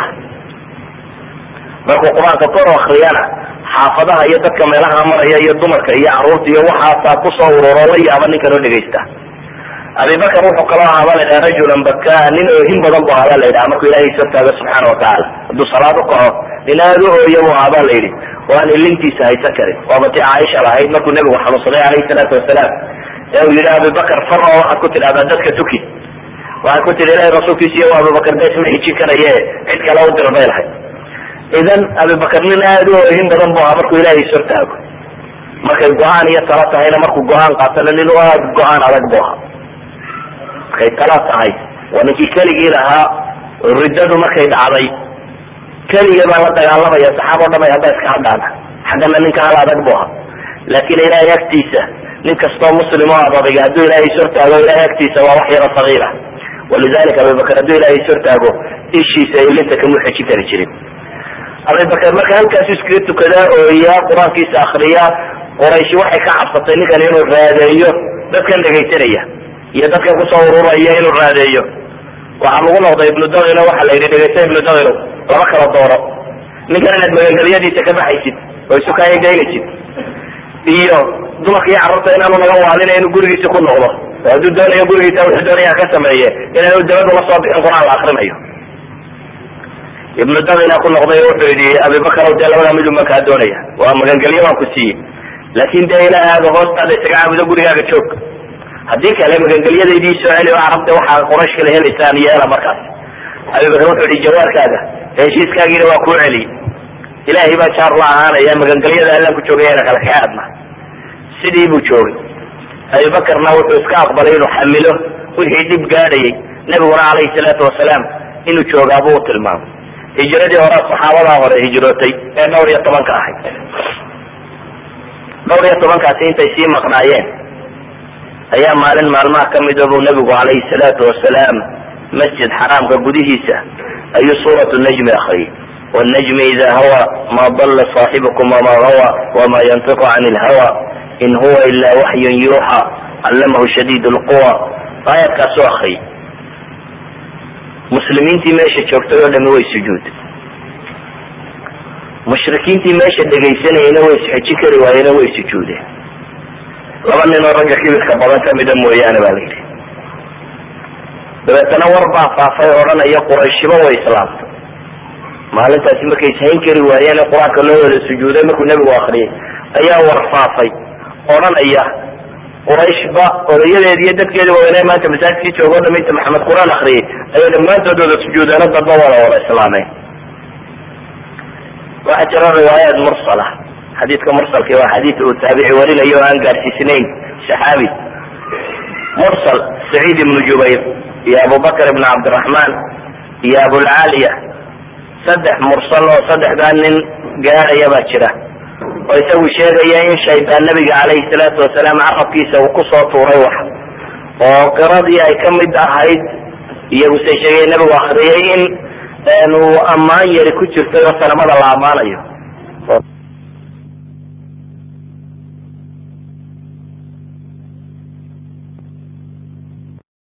markuu qur-aanka kor u akriyana xaafadaha iyo dadka meelaha maraya iyo dumarka iyo caruurta iyo waxaasaa kusoo ururo la yaaba ninkan oo dhegaysta. abibakar wuxuu kaloo ahaaba la yidhaha rajulan bakaa, nin oohin badan bu ahaaba la yidhaha markuu ilahay soo taago subxaana watacaala. hadduu salaad u kaco nin aad u ooya bu ahaaba la yidhi oo aan ilintiisa haysan karin. waaba tii caaisha lahayd markuu nebigu xanuunsaday calayhi salaatu wasalaam ee uu yidhi abibakar faro waxaad ku tidhahdaa dadka tuki. waxay ku tihi ilahay rasuulkiisa iyo abibakar da isma xijin karaye cid kale u dir bay lahayd. idan abibakar nin aad u oohin badan bu ahaa markuu ilahay soo taago. markay go-aan iyo talo tahayna markuu go-aan qaatana nin aad go-aan adag bu ahaa. markay tala tahay waa ninkii keligii lahaa riddadu markay dhacday keliga baa la dagaalamaya, saxaabo dhamay hadda iska cadhaana. xaggana ninka hal adag bu ahaa. laakin ilahay agtiisa nin kastoo muslim oo adadayga hadduu ilahay ishortaago ilahay agtiisa waa wax yaro sagiira. walidalika abibakar hadduu ilahay ishortaago ishiisa ilinta kamuu xejin kari jirin. abibakar marka halkaas iskaga tukadaa ooyaa qur-aankiisa akriya. qorayshi waxay ka cabsatay ninkan inuu raadeeyo dadkan dhegaysanaya iyo dadkan kusoo ururaya inuu raadeeyo. waxaa lagu noqday ibnu dagino waxa la yidhi dhegaysta ibnu dagino lama kala dooro, ninkan inaad magangelyadiisa ka baxaysid oo isu kaayagaynaysid iyo dumarka iyo carruurta inaanu naga waalina inuu gurigiisa ku noqdo. hadduu doonayo gurigiisa wuxuu doonaya ka sameeye inaanu dabad ula soo bixin qur-aan la akrinayo. ibnu dagina ku noqday oo wuxuu yidhi abibakar dee labada midun baan kaa doonaya, waa magangelyo waan ku siiyey, laakin dee ilaahaada hoostaada isaga caabudo gurigaaga joog. haddii kale magangelyadaydii soo celi oo carabta waxaa quraysh kala helaysaan yeela. markaas abibakar wuxuu yihi jawaarkaaga heshiiskaagiina waa kuu celiy, ilaahay baa jaar la ahaanaya, magangelyada allaan ku joogayana kala kaadna. sidii buu joogay. abibakarna wuxuu iska aqbalay inuu xamilo wixii dhib gaadhayay. nabiguna calayhi salaatu wasalaam inuu joogaabuu u tilmaamay. hijradii hore saxaabadaa hore hijrootay ee dhowr iyo 10 ka ahayd. dhowr iyo 10kaasi intay sii maqnaayeen ayaa maalin maalmaha kamida buu nabigu calayhi salaatu wasalaam masjid xaraamka gudihiisa ayuu suuratu najmi akriyay. والنجم إذا هوى ما ضل صاحبكم وما غوى وما ينطق عن الهوى إن هو إلا وحي يوحى علمه شديد القوى. آية كاسو أخي مسلمين تي ماشي شوفتوا لما هو السجود، مشركين تي ماشي دقيسنا هنا هو السحجكري وهنا هو السجود. لما نرجع كيف كبرت مدم ويانا بالي بتنور بعض ورنا يا قريش وإسلام maalintaasi markay sayn kari waayeen quraanka loo wada sujuuday markuu nabigu akhriyay ayaa warfaafay oranaya qurayshba odayadeedii dadkeeda waa maanta masaajidkii joogo dhameeyay maxamed quraan akhriyay ayaa dhamaantood wada sujuudana dadba wada islaamay. waxa jira riwaayad mursala, xadiidka mursalka waa xadiid uu taabici warinayo aan gaarsiisnayn saxaabi mursal Saciid ibn Jubayr iyo Abu Bakr ibn Abdurrahman iyo Abu al-Aliya. saddex mursal oo saddexdan nin gaaraya baa jira oo isagu sheegaya in shaydaan nabiga calayhi salaatu wasalaam carabkiisa uu kusoo tuuray wax oo qiradii ay ka mid ahayd iyagu say sheegay nabigu akhriyay in uu ammaan yari ku jirtay oo sanamada la ammaanayo.